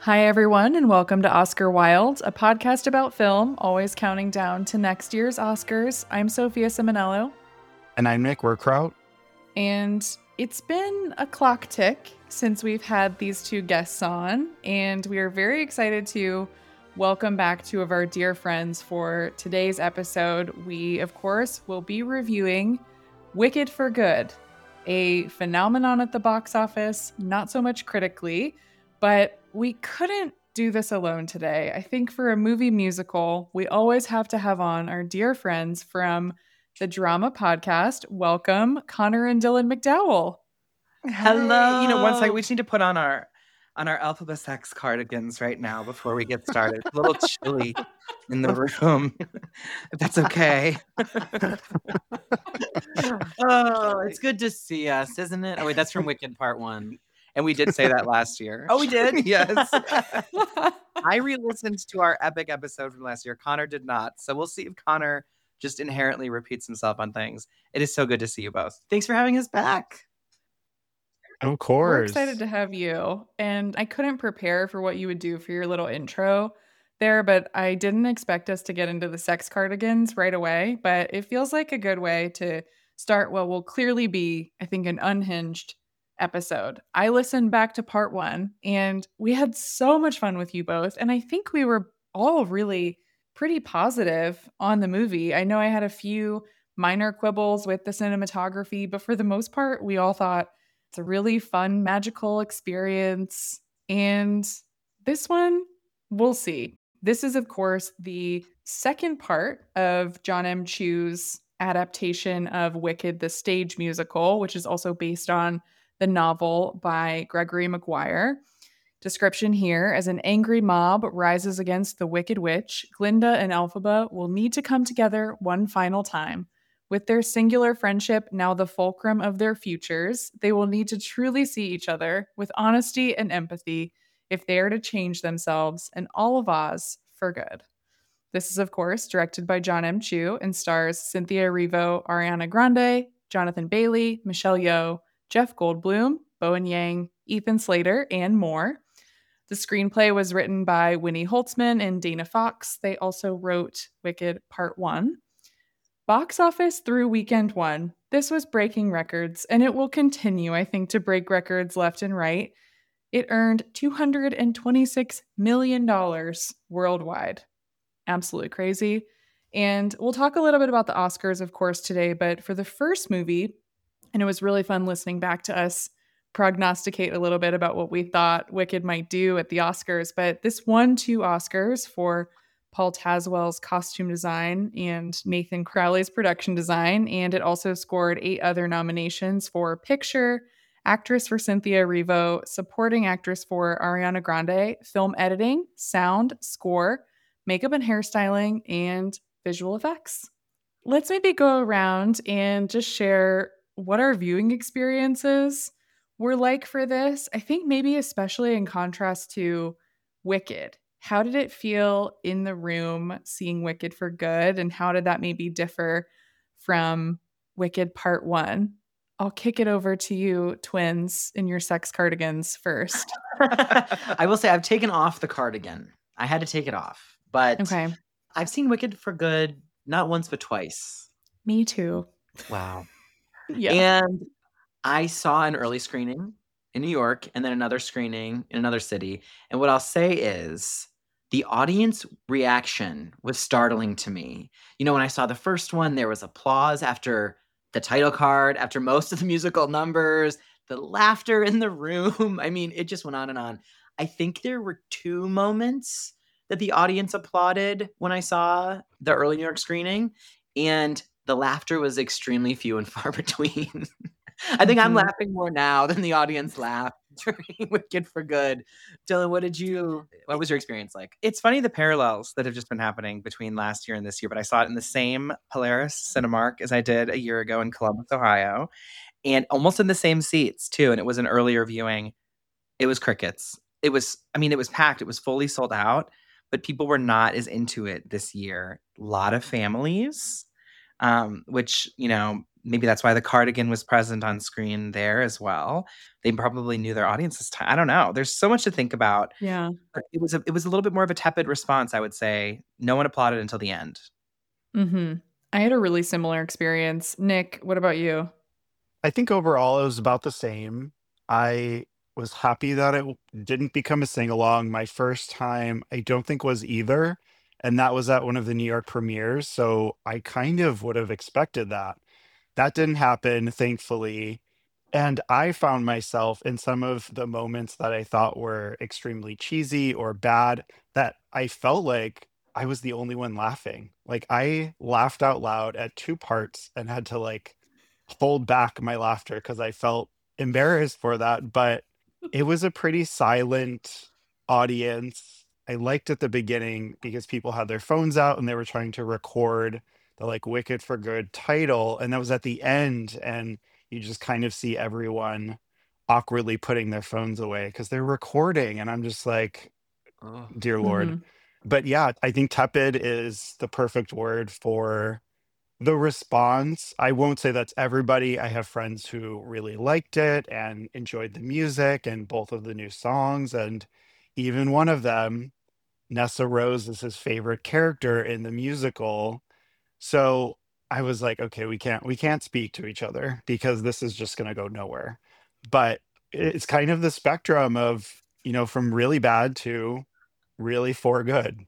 Hi, everyone, and welcome to Oscar Wild, a podcast about film, always counting down to next year's Oscars. I'm Sophia Simonello. And I'm Nick Werkraut. And it's been a clock tick since we've had these two guests on, and we are very excited to welcome back two of our dear friends for today's episode. We, of course, will be reviewing Wicked for Good, a phenomenon at the box office, not so much critically, but we couldn't do this alone today. I think for a movie musical, we always have to have on our dear friends from the Drama Podcast. Welcome, Connor and Dylan McDowell. Hello. You know, one second, we just need to put on our Alphabet Sex cardigans right now before we get started. It's a little chilly in the room, if that's okay. Oh, it's good to see us, isn't it? Oh, wait, that's from Wicked Part 1. And we did say that last year. Oh, we did? Yes. I re-listened to our epic episode from last year. Connor did not. So we'll see if Connor just inherently repeats himself on things. It is so good to see you both. Thanks for having us back. Of course. We're excited to have you. And I couldn't prepare for what you would do for your little intro there, but I didn't expect us to get into the sex cardigans right away. But it feels like a good way to start what will clearly be, I think, an unhinged episode. I listened back to part 1 and we had so much fun with you both. And I think we were all really pretty positive on the movie. I know I had a few minor quibbles with the cinematography, but for the most part, we all thought it's a really fun, magical experience. And this one, we'll see. This is, of course, the second part of John M. Chu's adaptation of Wicked, the stage musical, which is also based on the novel by Gregory Maguire. Description here: as an angry mob rises against the Wicked Witch, Glinda and Elphaba will need to come together one final time. With their singular friendship now the fulcrum of their futures, they will need to truly see each other with honesty and empathy if they are to change themselves and all of Oz for good. This is, of course, directed by John M. Chu and stars Cynthia Erivo, Ariana Grande, Jonathan Bailey, Michelle Yeoh, Jeff Goldblum, Bowen Yang, Ethan Slater, and more. The screenplay was written by Winnie Holtzman and Dana Fox. They also wrote Wicked Part 1. Box office through weekend 1. This was breaking records, and it will continue, I think, to break records left and right. It earned $226 million worldwide. Absolutely crazy. And we'll talk a little bit about the Oscars, of course, today, but for the first movie, and it was really fun listening back to us prognosticate a little bit about what we thought Wicked might do at the Oscars. But this won 2 Oscars for Paul Tazwell's costume design and Nathan Crowley's production design. And it also scored 8 other nominations for Picture, Actress for Cynthia Erivo, Supporting Actress for Ariana Grande, Film Editing, Sound, Score, Makeup and Hairstyling, and Visual Effects. Let's maybe go around and just share what our viewing experiences were like for this. I think maybe especially in contrast to Wicked. How did it feel in the room seeing Wicked for Good, and how did that maybe differ from Wicked Part 1? I'll kick it over to you, twins, in your sex cardigans first. I will say I've taken off the cardigan. I had to take it off. But Okay. I've seen Wicked for Good not once but twice. Me too. Wow. Yeah. And I saw an early screening in New York and then another screening in another city. And what I'll say is the audience reaction was startling to me. You know, when I saw the first one, there was applause after the title card, after most of the musical numbers, the laughter in the room. I mean, it just went on and on. I think there were 2 moments that the audience applauded when I saw the early New York screening, and the laughter was extremely few and far between. I think I'm laughing more now than the audience laughed during Wicked for Good. Dylan, what was your experience like? It's funny the parallels that have just been happening between last year and this year, but I saw it in the same Polaris Cinemark as I did a year ago in Columbus, Ohio, and almost in the same seats too. And it was an earlier viewing. It was crickets. It was packed. It was fully sold out, but people were not as into it this year. A lot of families, which, you know, maybe that's why the cardigan was present on screen there as well. They probably knew their audience this time. I don't know. There's so much to think about. Yeah. But it was a little bit more of a tepid response, I would say. No one applauded until the end. Mm-hmm. I had a really similar experience. Nick, what about you? I think overall it was about the same. I was happy that it didn't become a sing along. My first time, I don't think was either. And that was at one of the New York premieres. So I kind of would have expected that. That didn't happen, thankfully. And I found myself in some of the moments that I thought were extremely cheesy or bad, that I felt like I was the only one laughing. Like I laughed out loud at two parts and had to like hold back my laughter because I felt embarrassed for that. But it was a pretty silent audience. I liked at the beginning because people had their phones out and they were trying to record the like Wicked for Good title. And that was at the end. And you just kind of see everyone awkwardly putting their phones away because they're recording. And I'm just like, Oh. dear Lord. Mm-hmm. But yeah, I think tepid is the perfect word for the response. I won't say that's everybody. I have friends who really liked it and enjoyed the music and both of the new songs. And even one of them, Nessa Rose, is his favorite character in the musical. So I was like, okay, we can't speak to each other because this is just going to go nowhere. But it's kind of the spectrum of, from really bad to really for good.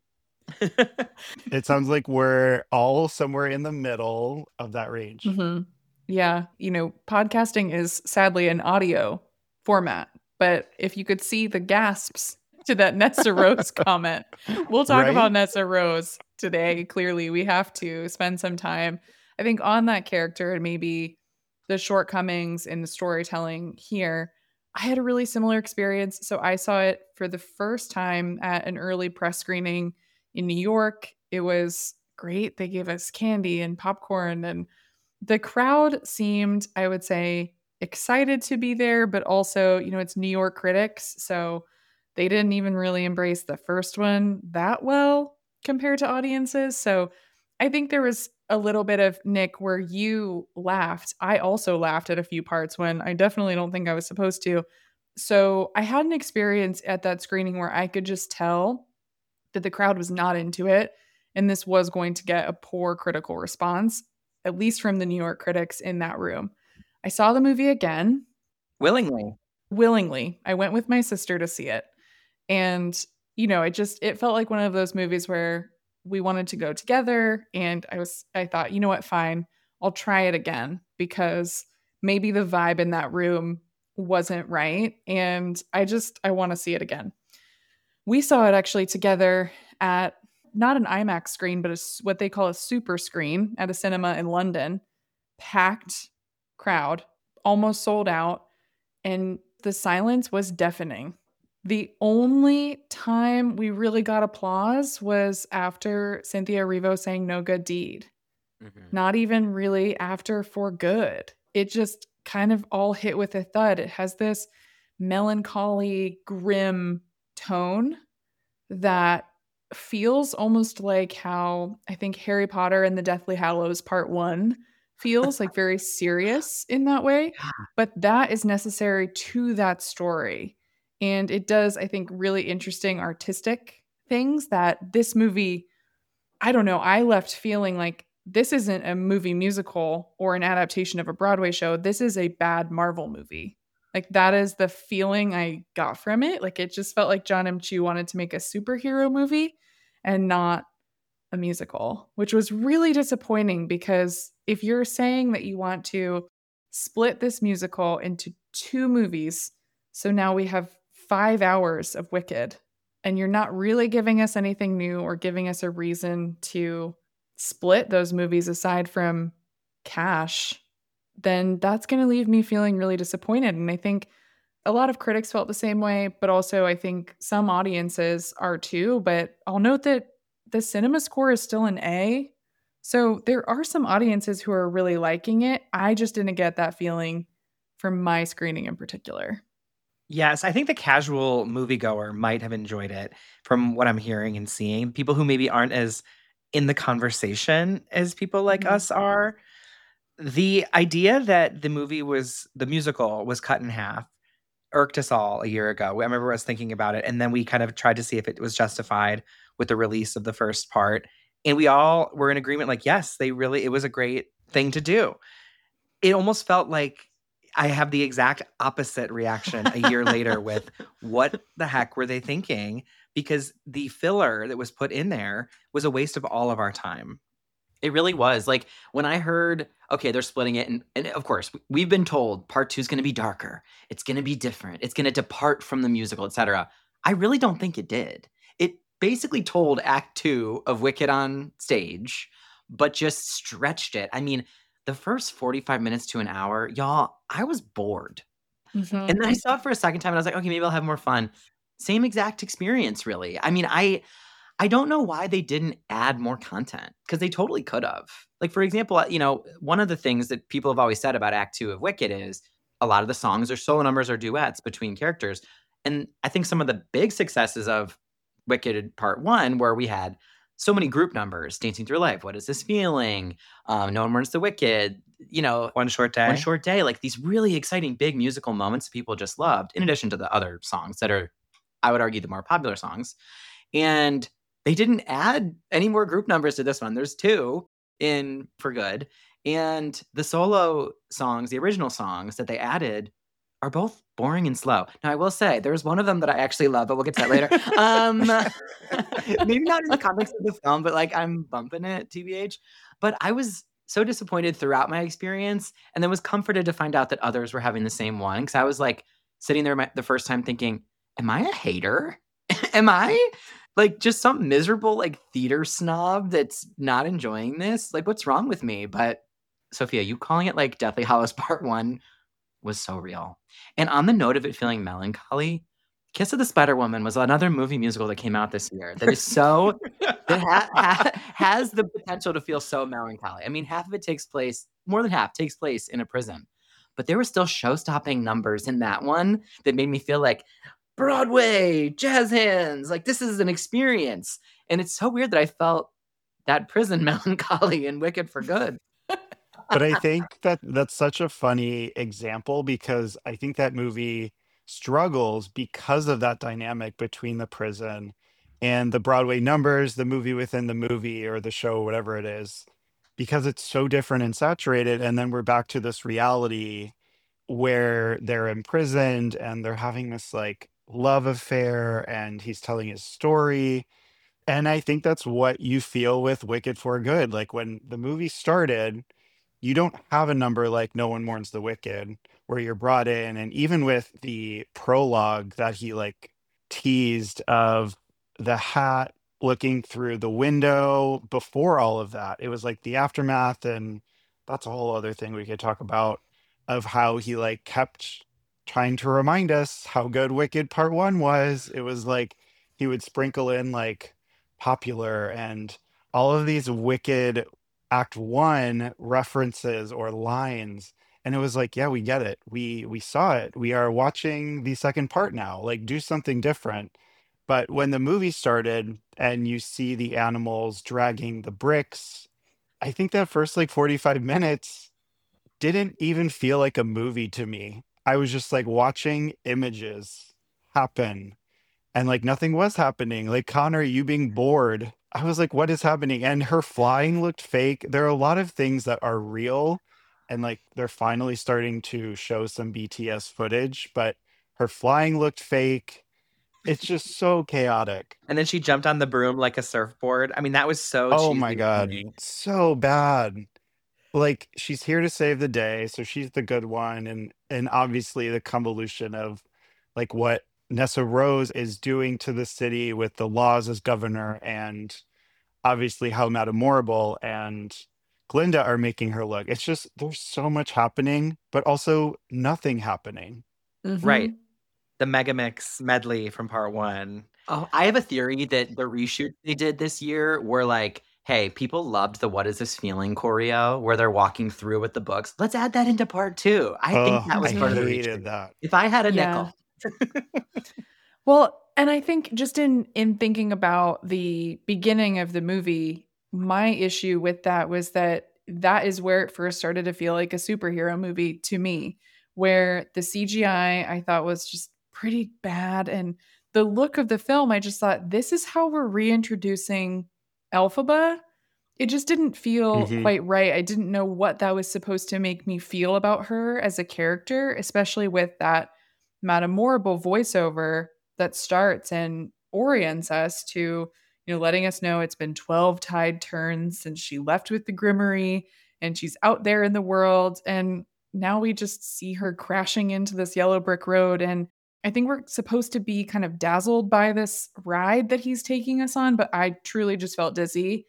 It sounds like we're all somewhere in the middle of that range. Mm-hmm. Yeah. Podcasting is sadly an audio format, but if you could see the gasps to that Nessa Rose comment, we'll talk about Right? Nessa Rose today. Clearly, we have to spend some time, I think, on that character and maybe the shortcomings in the storytelling here. I had a really similar experience. So I saw it for the first time at an early press screening in New York. It was great. They gave us candy and popcorn, and the crowd seemed, I would say, excited to be there, but also, it's New York critics. So they didn't even really embrace the first one that well compared to audiences. So I think there was a little bit of, Nick, where you laughed. I also laughed at a few parts when I definitely don't think I was supposed to. So I had an experience at that screening where I could just tell that the crowd was not into it. And this was going to get a poor critical response, at least from the New York critics in that room. I saw the movie again. Willingly. I went with my sister to see it. And, it felt like one of those movies where we wanted to go together. And I thought, you know what, fine, I'll try it again because maybe the vibe in that room wasn't right. And I want to see it again. We saw it actually together at not an IMAX screen, but what they call a super screen at a cinema in London. Packed crowd, almost sold out, and the silence was deafening. The only time we really got applause was after Cynthia Erivo sang No Good Deed. Mhm. Not even really after For Good. It just kind of all hit with a thud. It has this melancholy, grim tone that feels almost like how I think Harry Potter and the Deathly Hallows Part 1 feels, like very serious in that way. But that is necessary to that story. And it does, I think, really interesting artistic things that this movie, I don't know, I left feeling like this isn't a movie musical or an adaptation of a Broadway show. This is a bad Marvel movie. Like that is the feeling I got from it. Like it just felt like John M. Chu wanted to make a superhero movie and not a musical, which was really disappointing because if you're saying that you want to split this musical into two movies, so now we have 5 hours of Wicked, and you're not really giving us anything new or giving us a reason to split those movies aside from cash, then that's going to leave me feeling really disappointed. And I think a lot of critics felt the same way, but also I think some audiences are too. But I'll note that the cinema score is still an A. So there are some audiences who are really liking it. I just didn't get that feeling from my screening in particular. Yes, I think the casual moviegoer might have enjoyed it from what I'm hearing and seeing. People who maybe aren't as in the conversation as people like Mhm. us are. The idea that the musical was cut in half irked us all a year ago. I remember us thinking about it, and then we kind of tried to see if it was justified with the release of the first part. And we all were in agreement, like, yes, it was a great thing to do. It almost felt like I have the exact opposite reaction a year later with what the heck were they thinking? Because the filler that was put in there was a waste of all of our time. It really was. Like when I heard, okay, they're splitting it, and of course, we've been told part 2 is going to be darker. It's going to be different. It's going to depart from the musical, etc. I really don't think it did. It basically told Act 2 of Wicked on stage, but just stretched it. I mean, the first 45 minutes to an hour, y'all, I was bored. Mhm. And then I saw it for a second time and I was like, okay, maybe I'll have more fun. Same exact experience, really. I mean, I don't know why they didn't add more content because they totally could have. Like, for example, one of the things that people have always said about Act 2 of Wicked is a lot of the songs are solo numbers or duets between characters. And I think some of the big successes of Wicked Part 1, where we had so many group numbers, Dancing Through Life, What Is This Feeling, No One Mourns the Wicked, One Short Day. One Short Day, like these really exciting big musical moments that people just loved, in addition to the other songs that are, I would argue, the more popular songs. And they didn't add any more group numbers to this one. There's 2 in For Good. And the solo songs, the original songs that they added, are both boring and slow. Now, I will say, there's one of them that I actually love, but we'll get to that later. Maybe not in the context of the film, but like I'm bumping it, TBH. But I was so disappointed throughout my experience, and then was comforted to find out that others were having the same one. Because I was like sitting there the first time thinking, am I a hater? Am I like just some miserable like theater snob that's not enjoying this? Like, what's wrong with me? But Sophia, you calling it like Deathly Hallows Part 1 was so real. And on the note of it feeling melancholy, Kiss of the Spider Woman was another movie musical that came out this year that is so that has the potential to feel so melancholy. I mean, half of it takes place, more than half takes place in a prison, but there were still show-stopping numbers in that one that made me feel like Broadway, jazz hands, like this is an experience. And it's so weird that I felt that prison melancholy in Wicked for Good. But I think that that's such a funny example because I think that movie struggles because of that dynamic between the prison and the Broadway numbers, the movie within the movie or the show, whatever it is, because it's so different and saturated. And then we're back to this reality where they're imprisoned and they're having this like love affair and he's telling his story. And I think that's what you feel with Wicked for Good. Like when the movie started, you don't have a number like No One Mourns the Wicked, where you're brought in. And even with the prologue that he like teased of the hat looking through the window before all of that, it was like the aftermath. And that's a whole other thing we could talk about of how he like kept trying to remind us how good Wicked Part 1 was. It was like he would sprinkle in like popular and all of these Wicked Act 1 references or lines, and it was like, yeah, we get it. We saw it. We are watching the second part now. Like, do something different. But when the movie started and you see the animals dragging the bricks, I think that first like 45 minutes didn't even feel like a movie to me. I was just like watching images happen and like nothing was happening. Like Connor, you being bored. I was like, what is happening? And her flying looked fake. There are a lot of things that are real and like they're finally starting to show some BTS footage, but her flying looked fake. It's just so chaotic. And then she jumped on the broom like a surfboard. I mean, that was so Oh cheesy my to God. me. So bad. Like she's here to save the day, so she's the good one. And obviously the convolution of like what Nessa Rose is doing to the city with the laws as governor, and obviously how Madame Morrible and Glinda are making her look. It's just there's so much happening, but also nothing happening. Right. Mhm. The Megamix medley from Part 1. Oh, I have a theory that the reshoot they did this year were like, hey, people loved the What Is This Feeling choreo where they're walking through with the books. Let's add that into part 2. I think Oh, that was I part of the hated reshoot. that. If I had a Yeah. nickel. Well, and I think just in thinking about the beginning of the movie, my issue with that was that that is where it first started to feel like a superhero movie to me, where the CGI I thought was just pretty bad. And the look of the film, I just thought, this is how we're reintroducing Elphaba. It just didn't feel Hmm. quite right. I didn't know what that was supposed to make me feel about her as a character, especially with that memorable voiceover that starts and orients us to, letting us know it's been 12 tide turns since she left with the Grimmery and she's out there in the world. And now we just see her crashing into this yellow brick road. And I think we're supposed to be kind of dazzled by this ride that he's taking us on, but I truly just felt dizzy.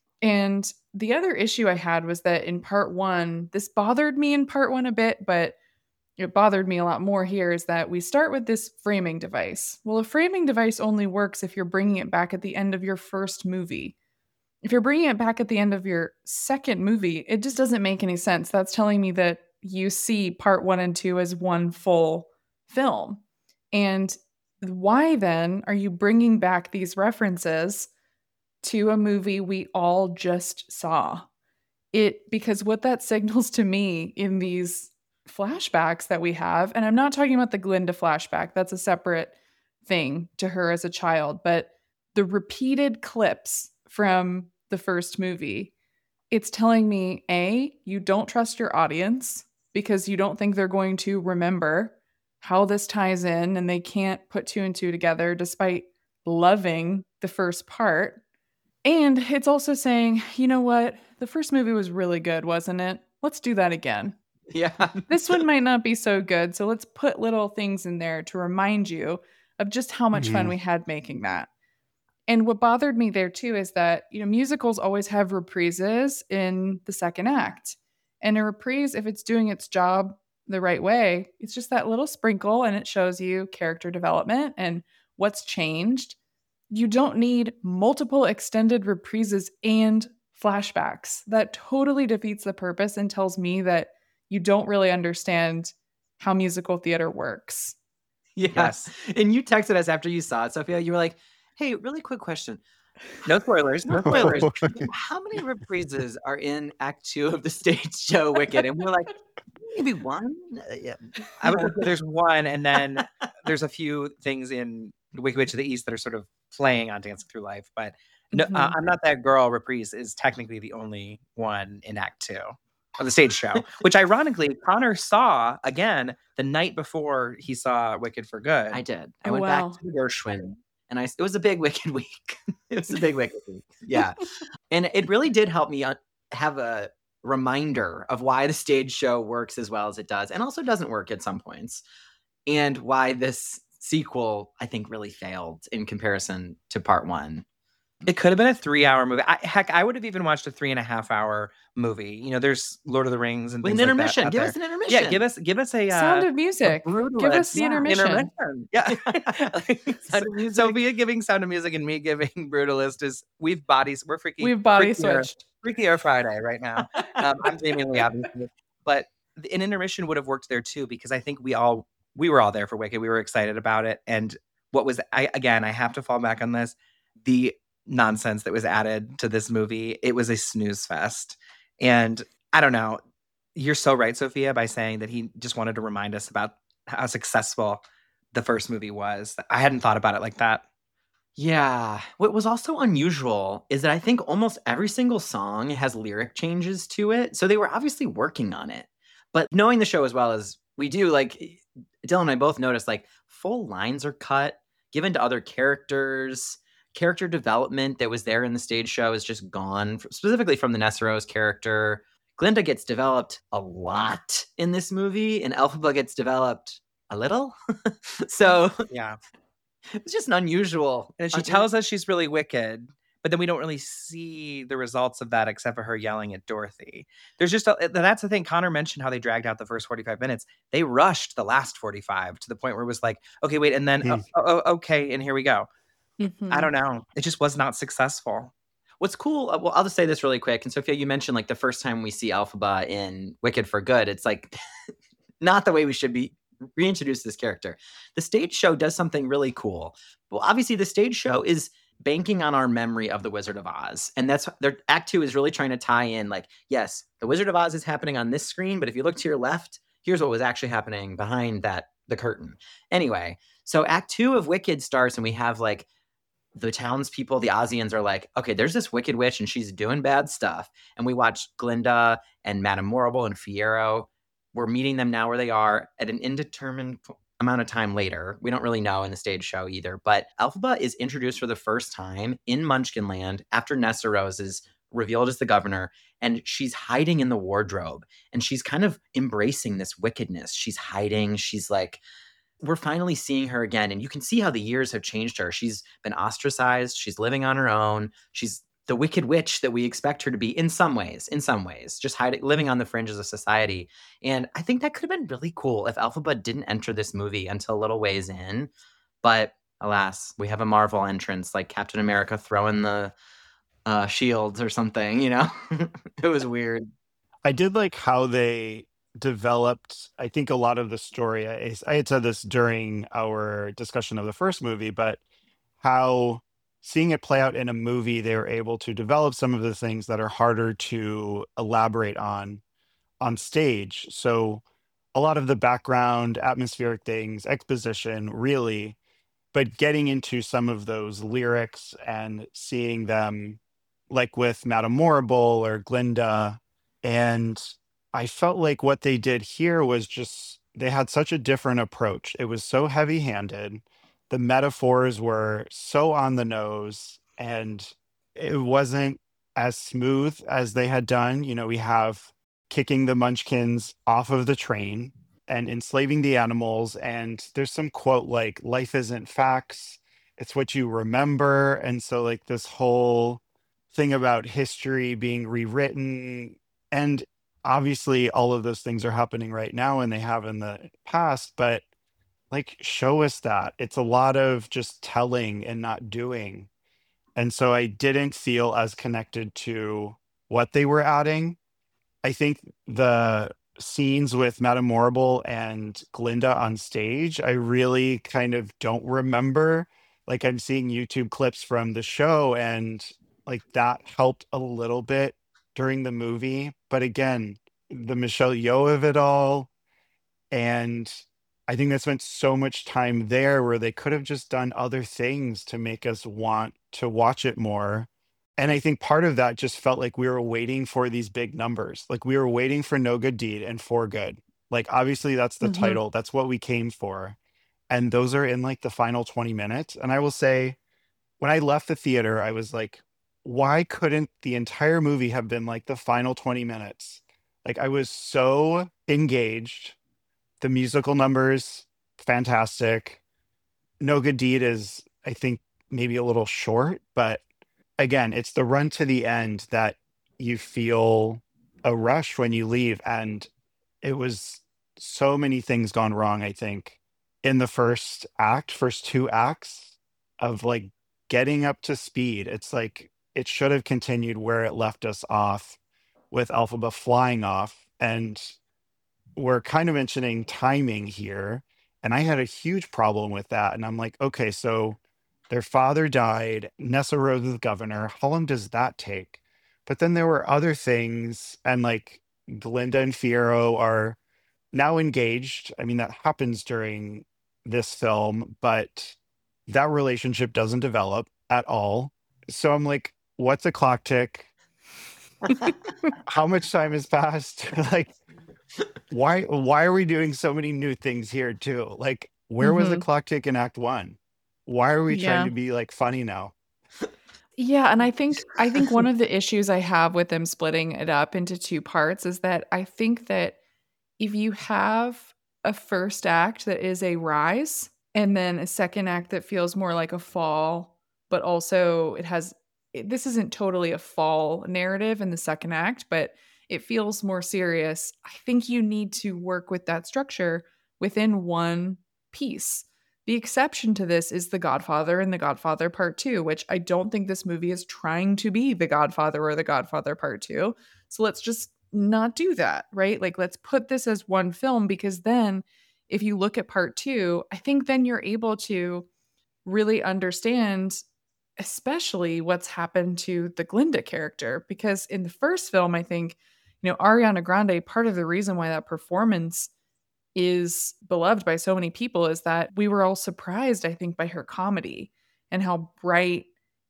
And the other issue I had was that in part one, this bothered me in part one a bit, but it bothered me a lot more here, is that we start with this framing device. Well, a framing device only works if you're bringing it back at the end of your first movie. If you're bringing it back at the end of your second movie, it just doesn't make any sense. That's telling me that you see part one and two as one full film. And why then are you bringing back these references to a movie we all just saw? Because what that signals to me in these flashbacks that we have, and I'm not talking about the Glinda flashback, that's a separate thing to her as a child, but the repeated clips from the first movie, it's telling me, A, you don't trust your audience because you don't think they're going to remember how this ties in and they can't put two and two together despite loving the first part. And it's also saying, you know what? The first movie was really good, wasn't it? Let's do that again. Yeah. This one might not be so good, so let's put little things in there to remind you of just how much fun we had making that. And what bothered me there too is that, musicals always have reprises in the second act. And a reprise, if it's doing its job the right way, it's just that little sprinkle and it shows you character development and what's changed. You don't need multiple extended reprises and flashbacks. That totally defeats the purpose and tells me that you don't really understand how musical theater works. Yes. And you texted us after you saw it, Sophia. You were like, hey, really quick question. No spoilers. No spoilers. How many reprises are in Act 2 of the stage show Wicked? And we were like, maybe one? Yeah. I would say there's one, and then there's a few things in Wicked Witch of the East that are sort of playing on Dancing Through Life. But no, I'm Not That Girl reprise is technically the only one in Act 2 of the stage show, which ironically Connor saw again the night before he saw Wicked for Good. I did. I went back to the Gershwin, and it was a big Wicked week. It was a big Wicked week. Yeah. And it really did help me have a reminder of why the stage show works as well as it does, and also doesn't work at some points, and why this sequel, I think, really failed in comparison to part one. It could have been a 3-hour movie. I would have even watched a 3.5-hour movie. There's Lord of the Rings and with things an intermission. Like that. Give us an intermission. Yeah, give us a Sound of Music. Give us the intermission. Yeah. Sound of Music. Sophia giving Sound of Music and me giving Brutalist is we're freaky. We've body switched. Freakier Friday right now. I'm genuinely obviously, but an intermission would have worked there too, because I think we were all there for Wicked. We were excited about it, and I have to fall back on this. The nonsense that was added to this movie, it was a snooze fest. And I don't know, you're so right, Sophia, by saying that he just wanted to remind us about how successful the first movie was. I hadn't thought about it like that. Yeah. What was also unusual is that I think almost every single song has lyric changes to it. So they were obviously working on it. But knowing the show as well as we do, like Dylan and I both noticed, like full lines are cut, given to other characters. Character development that was there in the stage show is just gone, specifically from the Nessarose character. Glinda gets developed a lot in this movie, and Elphaba gets developed a little. So yeah, it's just an unusual. And she tells us she's really wicked, but then we don't really see the results of that except for her yelling at Dorothy. There's just that's the thing. Connor mentioned how they dragged out the first 45 minutes. They rushed the last 45 to the point where it was like, okay, wait, and then okay, and here we go. I don't know. It just was not successful. What's cool, well, I'll just say this really quick. And Sophia, you mentioned like the first time we see Elphaba in Wicked for Good, it's like not the way we should be reintroduce this character. The stage show does something really cool. Well, obviously the stage show is banking on our memory of the Wizard of Oz. And that's their Act 2 is really trying to tie in, like, yes, the Wizard of Oz is happening on this screen, but if you look to your left, here's what was actually happening behind the curtain. Anyway, so Act 2 of Wicked starts, and we have like the townspeople, the Ozians, are like, okay, there's this wicked witch and she's doing bad stuff. And we watch Glinda and Madame Morrible and Fiyero. We're meeting them now where they are at an indeterminate amount of time later. We don't really know in the stage show either. But Elphaba is introduced for the first time in Munchkinland after Nessarose is revealed as the governor, and she's hiding in the wardrobe, and she's kind of embracing this wickedness. She's hiding. She's like, we're finally seeing her again, and you can see how the years have changed her. She's been ostracized. She's living on her own. She's the wicked witch that we expect her to be in some ways, just living on the fringes of society. And I think that could have been really cool if Elphaba didn't enter this movie until a little ways in. But alas, we have a Marvel entrance like Captain America throwing the shields or something, you know? It was weird. I did like how they developed, I think, a lot of the story. I had said this during our discussion of the first movie, but how seeing it play out in a movie, they were able to develop some of the things that are harder to elaborate on stage. So a lot of the background, atmospheric things, exposition, really, but getting into some of those lyrics and seeing them, like with Madame Morrible or Glinda. And I felt like what they did here was just, they had such a different approach. It was so heavy handed. The metaphors were so on the nose, and it wasn't as smooth as they had done. You know, we have kicking the Munchkins off of the train and enslaving the animals. And there's some quote like, life isn't facts, it's what you remember. And so, like, this whole thing about history being rewritten. And obviously, all of those things are happening right now and they have in the past, but like, show us that. It's a lot of just telling and not doing. And so I didn't feel as connected to what they were adding. I think the scenes with Madame Morrible and Glinda on stage, I really kind of don't remember. Like, I'm seeing YouTube clips from the show, and like that helped a little bit during the movie. But again, the Michelle Yeoh of it all, and I think they spent so much time there where they could have just done other things to make us want to watch it more. And I think part of that just felt like we were waiting for these big numbers. Like, we were waiting for No Good Deed and For Good. Like, obviously that's the Mhm. title. That's what we came for. And those are in like the final 20 minutes. And I will say, when I left the theater, I was like, why couldn't the entire movie have been like the final 20 minutes? Like, I was so engaged. The musical numbers, fantastic. No Good Deed is, I think, maybe a little short, but again, it's the run to the end that you feel a rush when you leave. And it was so many things gone wrong, I think, in the first two acts of like getting up to speed. It's like it should have continued where it left us off with Elphaba flying off. And we're kind of mentioning timing here. And I had a huge problem with that. And I'm like, okay, so their father died, Nessarose is governor. How long does that take? But then there were other things, and like Glinda and Fiyero are now engaged. I mean, that happens during this film, but that relationship doesn't develop at all. So I'm like, what's a clock tick? How much time has passed? Like, why are we doing so many new things here too? Like, where was the Mhm. clock tick in Act 1? Why are we trying Yeah. to be like funny now? Yeah, and I think one of the issues I have with them splitting it up into two parts is that I think that if you have a first act that is a rise and then a second act that feels more like a fall, but also this isn't totally a fall narrative in the second act, but it feels more serious. I think you need to work with that structure within one piece. The exception to this is The Godfather and The Godfather Part 2, which I don't think this movie is trying to be The Godfather or The Godfather Part 2. So let's just not do that, right? Like, let's put this as one film, because then if you look at Part 2, I think then you're able to really understand especially what's happened to the Glinda character. Because in the first film, I think, Ariana Grande, part of the reason why that performance is beloved by so many people is that we were all surprised, I think, by her comedy and how bright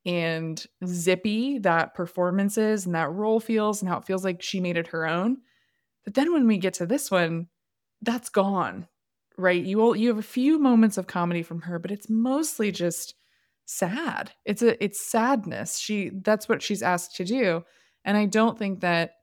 and zippy that performance is and that role feels and how it feels like she made it her own. But then when we get to this one, that's gone, right? You have a few moments of comedy from her, but it's mostly just sad. It's sadness. That's what she's asked to do. And I don't think that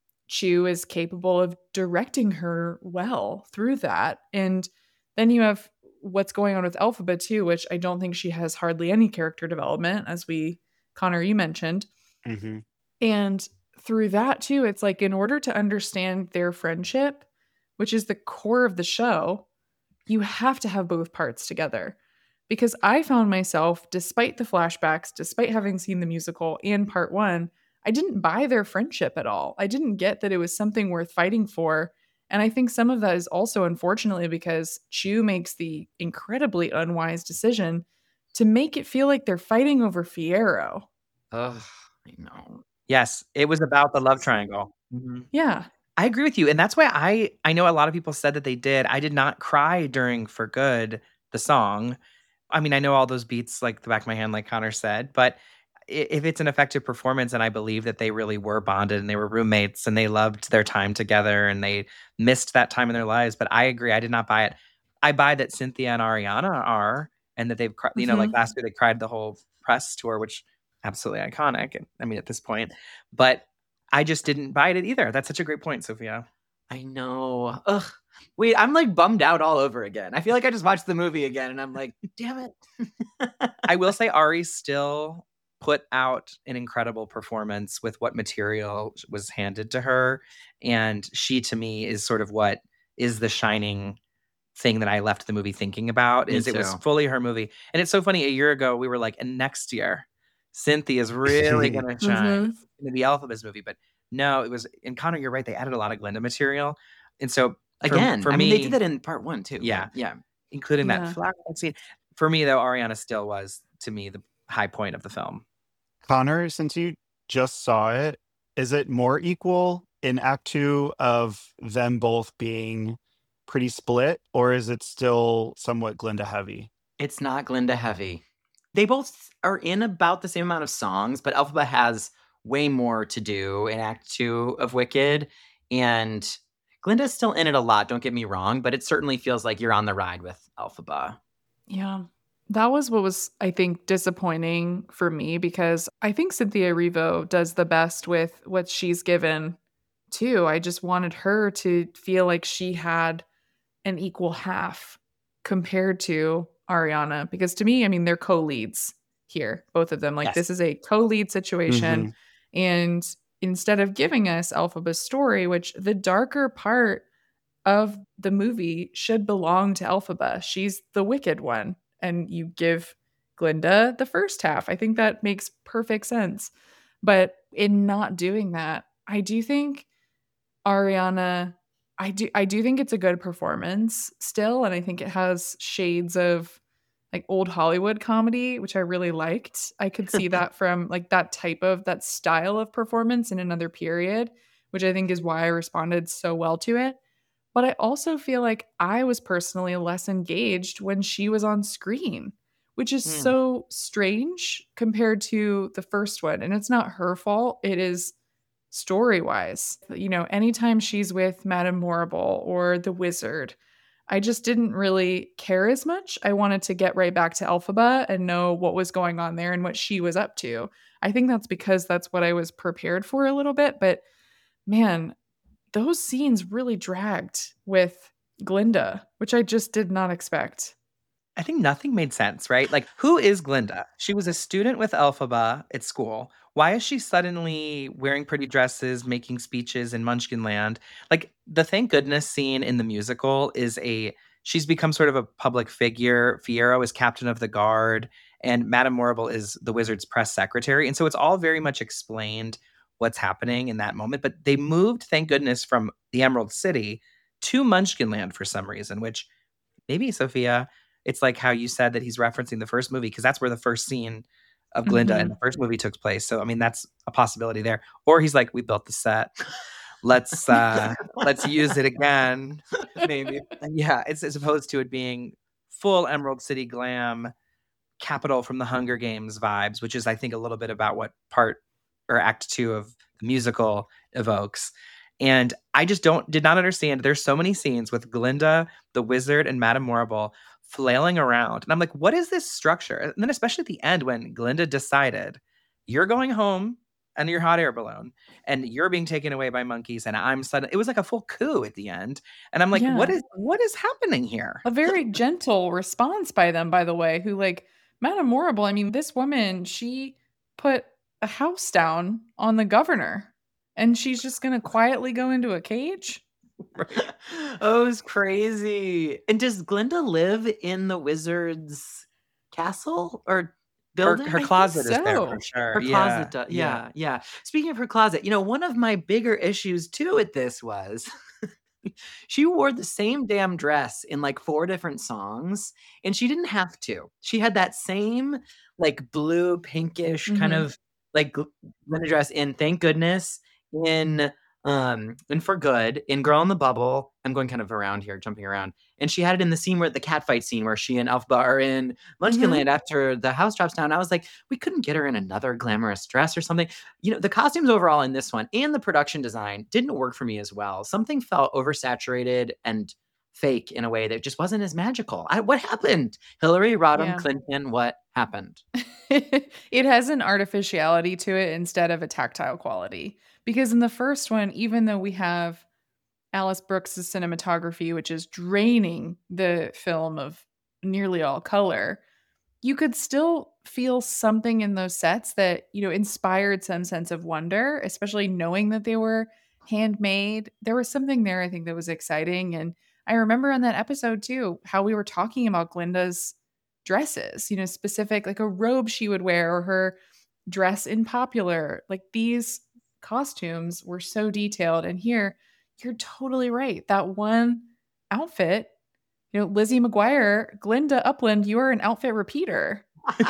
Chu is capable of directing her well through that. And then you have what's going on with Elphaba too, which I don't think she has hardly any character development, as Connor, you mentioned. Mm-hmm. And through that too, it's like in order to understand their friendship, which is the core of the show, you have to have both parts together. Because I found myself, despite the flashbacks, despite having seen the musical and part one, I didn't buy their friendship at all. I didn't get that it was something worth fighting for. And I think some of that is also, unfortunately, because Chu makes the incredibly unwise decision to make it feel like they're fighting over Fiyero. Ugh, I know. Yes, it was about the love triangle. Mhm. Yeah. I agree with you. And that's why I know a lot of people said that they did. I did not cry during For Good, the song. I mean, I know all those beats like the back of my hand, like Connor said, but if it's an effective performance and I believe that they really were bonded and they were roommates and they loved their time together and they missed that time in their lives. But I agree. I did not buy it. I buy that Cynthia and Ariana are, and that they've, like last year, they cried the whole press tour, which absolutely iconic. And I mean, at this point, but I just didn't buy it either. That's such a great point, Sophia. I know. Ugh. Wait, I'm like bummed out all over again. I feel like I just watched the movie again and I'm like, damn it. I will say Ari still put out an incredible performance with what material was handed to her. And she, to me, is sort of what is the shining thing that I left the movie thinking about. Is it was fully her movie. And it's so funny. A year ago, we were like, and next year, Cynthia is really going to shine in the Elphaba's movie. But no, it was, and Connor, you're right. They added a lot of Glinda material. And so for me, they did that in part one too. Yeah. Yeah. Including that flashback scene. For me, though, Ariana still was, to me, the high point of the film. Connor, since you just saw it, is it more equal in Act 2 of them both being pretty split, or is it still somewhat Glinda heavy? It's not Glinda heavy. They both are in about the same amount of songs, but Elphaba has way more to do in Act 2 of Wicked. And Glinda's still in it a lot, don't get me wrong, but it certainly feels like you're on the ride with Elphaba. Yeah. That was what was, I think, disappointing for me, because I think Cynthia Erivo does the best with what she's given too. I just wanted her to feel like she had an equal half compared to Ariana, because to me, I mean, they're co-leads here, both of them. Like, this is a co-lead situation. And instead of giving us Elphaba's story, which the darker part of the movie should belong to Elphaba, she's the wicked one, and you give Glinda the first half. I think that makes perfect sense. But in not doing that, I do think Ariana, I do think it's a good performance still, and I think it has shades of like old Hollywood comedy, which I really liked. I could see that from like that style of performance in another period, which I think is why I responded so well to it. But I also feel like I was personally less engaged when she was on screen, which is so strange compared to the first one. And it's not her fault. It is story-wise. Anytime she's with Madame Morrible or the Wizard, I just didn't really care as much. I wanted to get right back to Elphaba and know what was going on there and what she was up to. I think that's because that's what I was prepared for a little bit. But man, those scenes really dragged with Glinda, which I just did not expect. I think nothing made sense, right? Like, who is Glinda? She was a student with Elphaba at school. Why is she suddenly wearing pretty dresses, making speeches in Munchkinland? Like, the thank goodness scene in the musical is she's become sort of a public figure. Fiyero is captain of the guard, and Madame Morrible is the Wizard's press secretary. And so it's all very much explained what's happening in that moment. But they moved, thank goodness, from the Emerald City to Munchkinland for some reason, which maybe, Sophia, it's like how you said that he's referencing the first movie, because that's where the first scene of Glinda in the first movie took place. So I mean, that's a possibility there. Or he's like, we built the set. Let's use it again. Maybe. Yeah, it's as opposed to it being full Emerald City glam, capital from the Hunger Games vibes, which is I think a little bit about what part or act 2 of the musical evokes. And I just did not understand. There's so many scenes with Glinda, the wizard, and Madame Morrible flailing around. And I'm like, what is this structure? And then especially at the end when Glinda decided, you're going home and your hot air balloon and you're being taken away by monkeys and I'm suddenly, it was like a full coup at the end. And I'm like, what is happening here? A very gentle response by them, by the way, who like Madame Morrible. I mean, this woman, she put a house down on the governor and she's just going to quietly go into a cage. Right. Oh, it was crazy. And does Glinda live in the wizard's castle or building? Her closet is there for sure. Her closet does. Yeah. Speaking of her closet, one of my bigger issues too with this was she wore the same damn dress in like 4 different songs, and she didn't have to. She had that same like blue pinkish kind of like Glinda dress in Thank Goodness, in For Good, in Girl in the Bubble. I'm going kind of around here, jumping around. And she had it in the scene where the cat fight scene where she and Elphaba are in Munchkinland after the house drops down. I was like, we couldn't get her in another glamorous dress or something. The costumes overall in this one and the production design didn't work for me as well. Something felt oversaturated and fake in a way that just wasn't as magical. What happened? Hillary Rodham Clinton, what happened? It has an artificiality to it instead of a tactile quality. Because in the first one, even though we have Alice Brooks' cinematography, which is draining the film of nearly all color, you could still feel something in those sets that, inspired some sense of wonder, especially knowing that they were handmade. There was something there, I think, that was exciting. And I remember on that episode, too, how we were talking about Glinda's dresses, specific, like a robe she would wear or her dress in Popular. Like these costumes were so detailed. And here, you're totally right. That one outfit, Lizzie McGuire, Glinda Upland, you are an outfit repeater.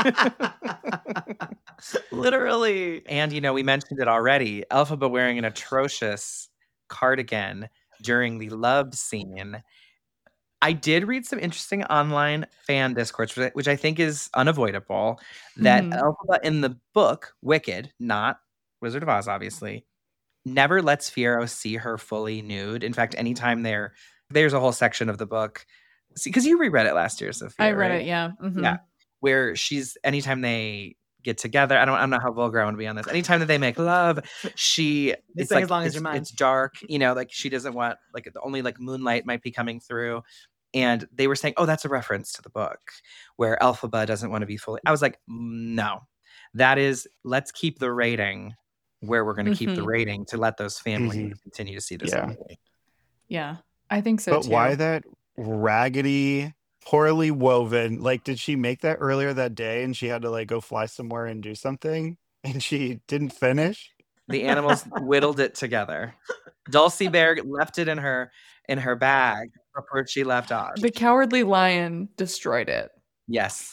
Literally. And, we mentioned it already. Elphaba wearing an atrocious cardigan during the love scene. I did read some interesting online fan discourse, which I think is unavoidable, that Elphaba in the book, Wicked, not Wizard of Oz, obviously, never lets Fiyero see her fully nude. In fact, anytime there's a whole section of the book, because you reread it last year, Sophia. I read it, yeah. Yeah. Where anytime they get together, I don't know how vulgar I want to be on this. Anytime that they make love, it's like, as long as your mind. It's dark, like she doesn't want, like only like moonlight might be coming through. And they were saying, oh, that's a reference to the book where Elphaba doesn't want to be fully. I was like, no, that is, let's keep the rating where we're going to keep the rating to let those families continue to see this movie. Yeah, I think so but too. But why that raggedy, poorly woven? Like, did she make that earlier that day and she had to like go fly somewhere and do something and she didn't finish? The animals whittled it together. Dulcie Bear left it in her bag before she left Oz. The Cowardly Lion destroyed it. Yes.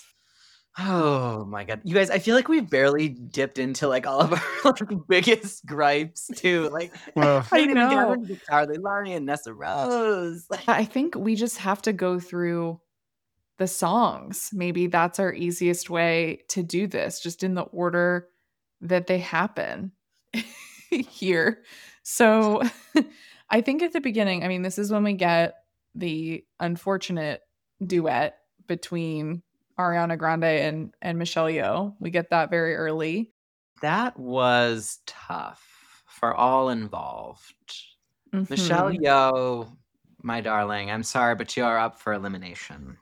Oh my god, you guys! I feel like we've barely dipped into like all of our biggest gripes too. Like, I know. The Cowardly Lion, Nessa Rose. I think we just have to go through the songs. Maybe that's our easiest way to do this, just in the order that they happen here. So, I think at the beginning, this is when we get the unfortunate duet between Ariana Grande and Michelle Yeoh. We get that very early. That was tough for all involved. Michelle Yeoh, my darling, I'm sorry, but you are up for elimination.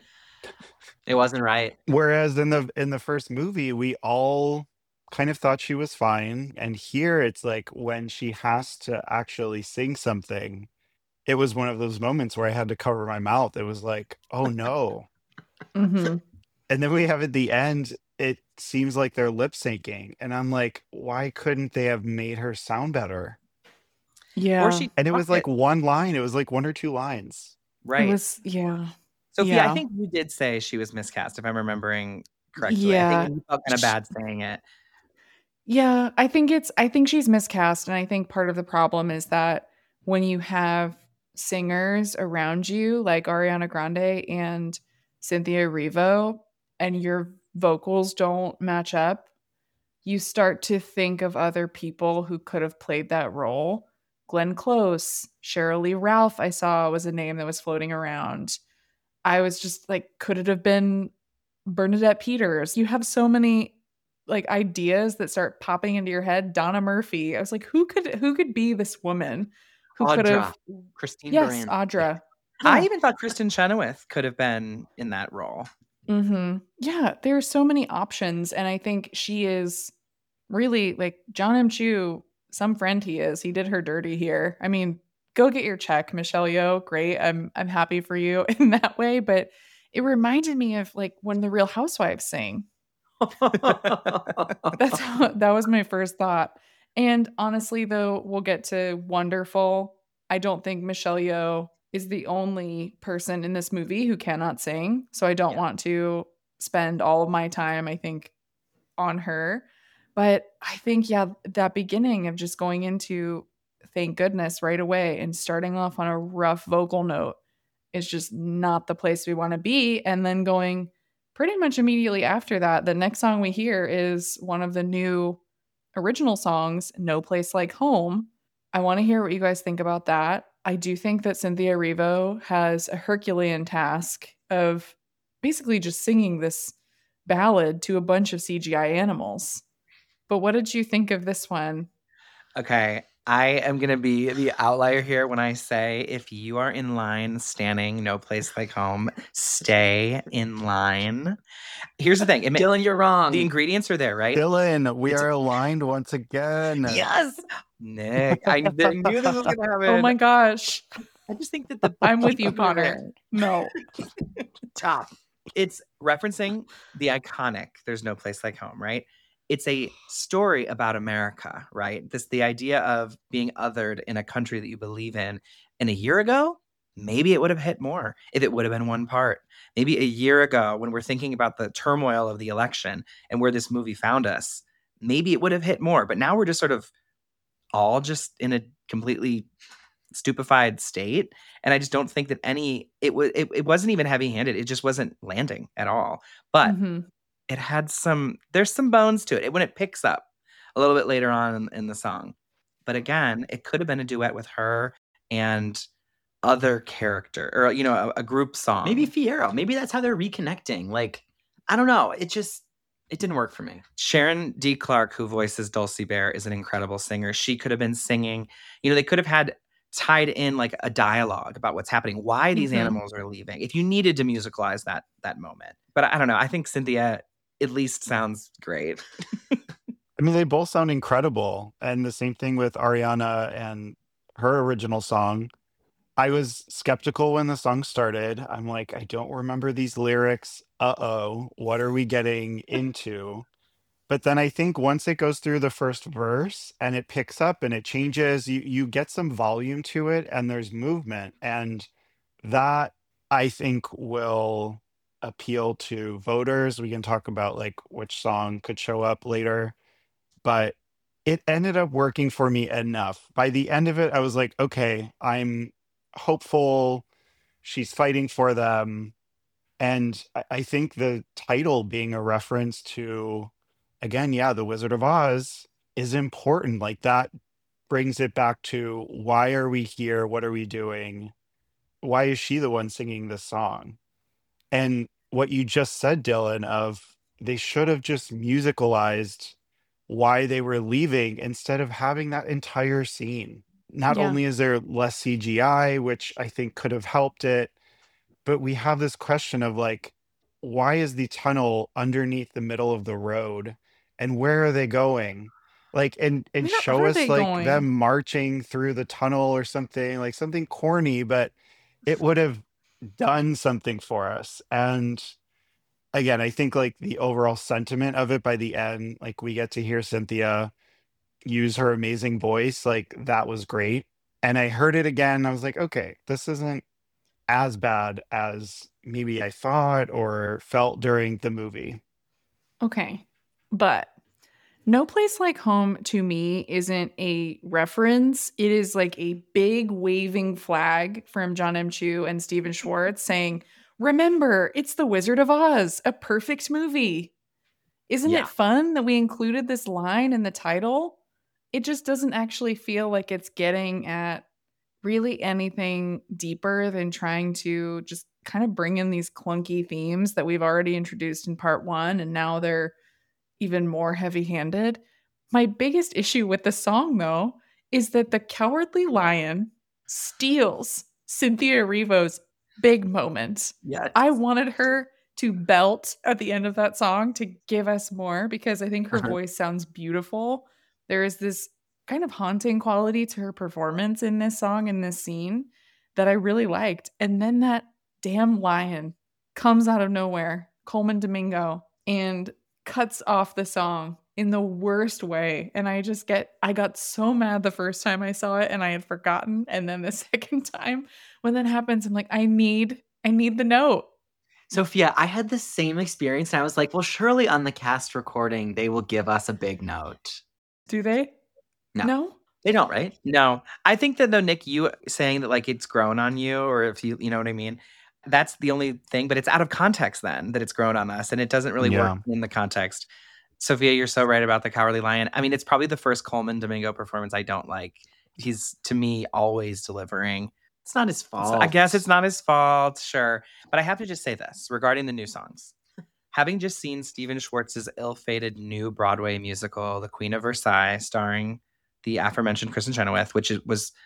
It wasn't right. Whereas in the first movie, we all kind of thought she was fine. And here it's like when she has to actually sing something, it was one of those moments where I had to cover my mouth. It was like, oh no. And then we have at the end, it seems like they're lip syncing. And I'm like, why couldn't they have made her sound better? Yeah. And it was like one line. It was like 1 or 2 lines. Right. It was, yeah. Sophia, I think you did say she was miscast, if I'm remembering correctly. I think Yeah. you felt kind of bad saying it. Yeah, I think she's miscast, and I think part of the problem is that when you have singers around you like Ariana Grande and Cynthia Erivo and your vocals don't match up, you start to think of other people who could have played that role. Glenn Close, Cheryl Lee Ralph, I saw was a name that was floating around. I was just like, could it have been Bernadette Peters? You have so many like ideas that start popping into your head. Donna Murphy. I was like, who could be this woman? Who could Audra. have Christine Yes, Baranski. Audra. I Yeah. even thought Kristen Chenoweth could have been in that role. Yeah, there are so many options, and I think she is really like John M. Chu, some friend he is. He did her dirty here. I mean, go get your check, Michelle Yeoh. Great. I'm happy for you in that way, but it reminded me of like when the Real Housewives sing. That was my first thought. And honestly, though, we'll get to Wonderful. I don't think Michelle Yeoh is the only person in this movie who cannot sing. So I don't want to spend all of my time, I think, on her. But I think, yeah, that beginning of just going into thank goodness right away and starting off on a rough vocal note is just not the place we want to be. And then going pretty much immediately after that, the next song we hear is one of the new original songs, No Place Like Home. I want to hear what you guys think about that. I do think that Cynthia Erivo has a Herculean task of basically just singing this ballad to a bunch of CGI animals. But what did you think of this one? Okay, I am going to be the outlier here when I say if you are in line standing, no place like home, stay in line. Here's the thing. Dylan, you're wrong. The ingredients are there, right? Dylan, we are aligned once again. Yes. Nick, I knew this was going to happen. Oh my gosh. I just think that the I'm with you, people who are there- Connor. No. Top. It's referencing the iconic There's No Place Like Home, right? It's a story about America, right? The idea of being othered in a country that you believe in. And a year ago, maybe it would have hit more if it would have been one part. Maybe a year ago, when we're thinking about the turmoil of the election and where this movie found us, maybe it would have hit more. But now we're just sort of all just in a completely stupefied state, and I just don't think that it wasn't even heavy-handed. It just wasn't landing at all. But it had there's some bones to it when it picks up a little bit later on in the song. But again, it could have been a duet with her and other character, or a group song. Maybe Fiyero. Maybe that's how they're reconnecting. Like, I don't know. It didn't work for me. Sharon D. Clark, who voices Dulcie Bear, is an incredible singer. She could have been singing. They could have had tied in like a dialogue about what's happening, why these animals are leaving, if you needed to musicalize that moment. But I don't know. I think Cynthia at least sounds great. I mean, they both sound incredible. And the same thing with Ariana and her original song. I was skeptical when the song started. I'm like, I don't remember these lyrics. Uh-oh, what are we getting into? But then I think once it goes through the first verse and it picks up and it changes, you get some volume to it and there's movement. And that I think will appeal to voters. We can talk about like which song could show up later, but it ended up working for me enough. By the end of it, I was like, okay, I'm hopeful. She's fighting for them. And I think the title being a reference to, again, yeah, The Wizard of Oz is important. Like that brings it back to why are we here? What are we doing? Why is she the one singing this song? And what you just said, Dylan, of they should have just musicalized why they were leaving instead of having that entire scene. Not Yeah. only is there less CGI, which I think could have helped it, but we have this question of like, why is the tunnel underneath the middle of the road and where are they going? Like, and Where show are us they like going? them marching through the tunnel or something, like something corny, but it would have done something for us. And again, I think like the overall sentiment of it by the end, like we get to hear Cynthia use her amazing voice, like that was great. And I heard it again, I was like, okay, this isn't as bad as maybe I thought or felt during the movie. Okay. But No Place Like Home to me isn't a reference. It is like a big waving flag from John M. Chu and Stephen Schwartz saying, remember, it's The Wizard of Oz, a perfect movie. Isn't Yeah. it fun that we included this line in the title? It just doesn't actually feel like it's getting at really anything deeper than trying to just kind of bring in these clunky themes that we've already introduced in part one, and now they're even more heavy handed. My biggest issue with the song, though, is that the Cowardly Lion steals Cynthia Erivo's big moment. Yes. I wanted her to belt at the end of that song to give us more because I think her voice sounds beautiful. There is this kind of haunting quality to her performance in this song, in this scene, that I really liked. And then that damn lion comes out of nowhere, Coleman Domingo, and cuts off the song in the worst way. And I got so mad the first time I saw it and I had forgotten. And then the second time when that happens, I'm like, I need the note. Sophia, I had the same experience, and I was like, well, surely on the cast recording, they will give us a big note. Do they? No? They don't, right? No, I think that though, Nick, you saying that like it's grown on you, or if you know what I mean, that's the only thing, but it's out of context then that it's grown on us, and it doesn't really work in the context. Sophia, you're so right about the Cowardly Lion. I mean, it's probably the first Coleman Domingo performance I don't like. He's, to me, always delivering. It's not his fault. So I guess it's not his fault, sure. But I have to just say this regarding the new songs. Having just seen Stephen Schwartz's ill-fated new Broadway musical, The Queen of Versailles, starring the aforementioned Kristen Chenoweth, this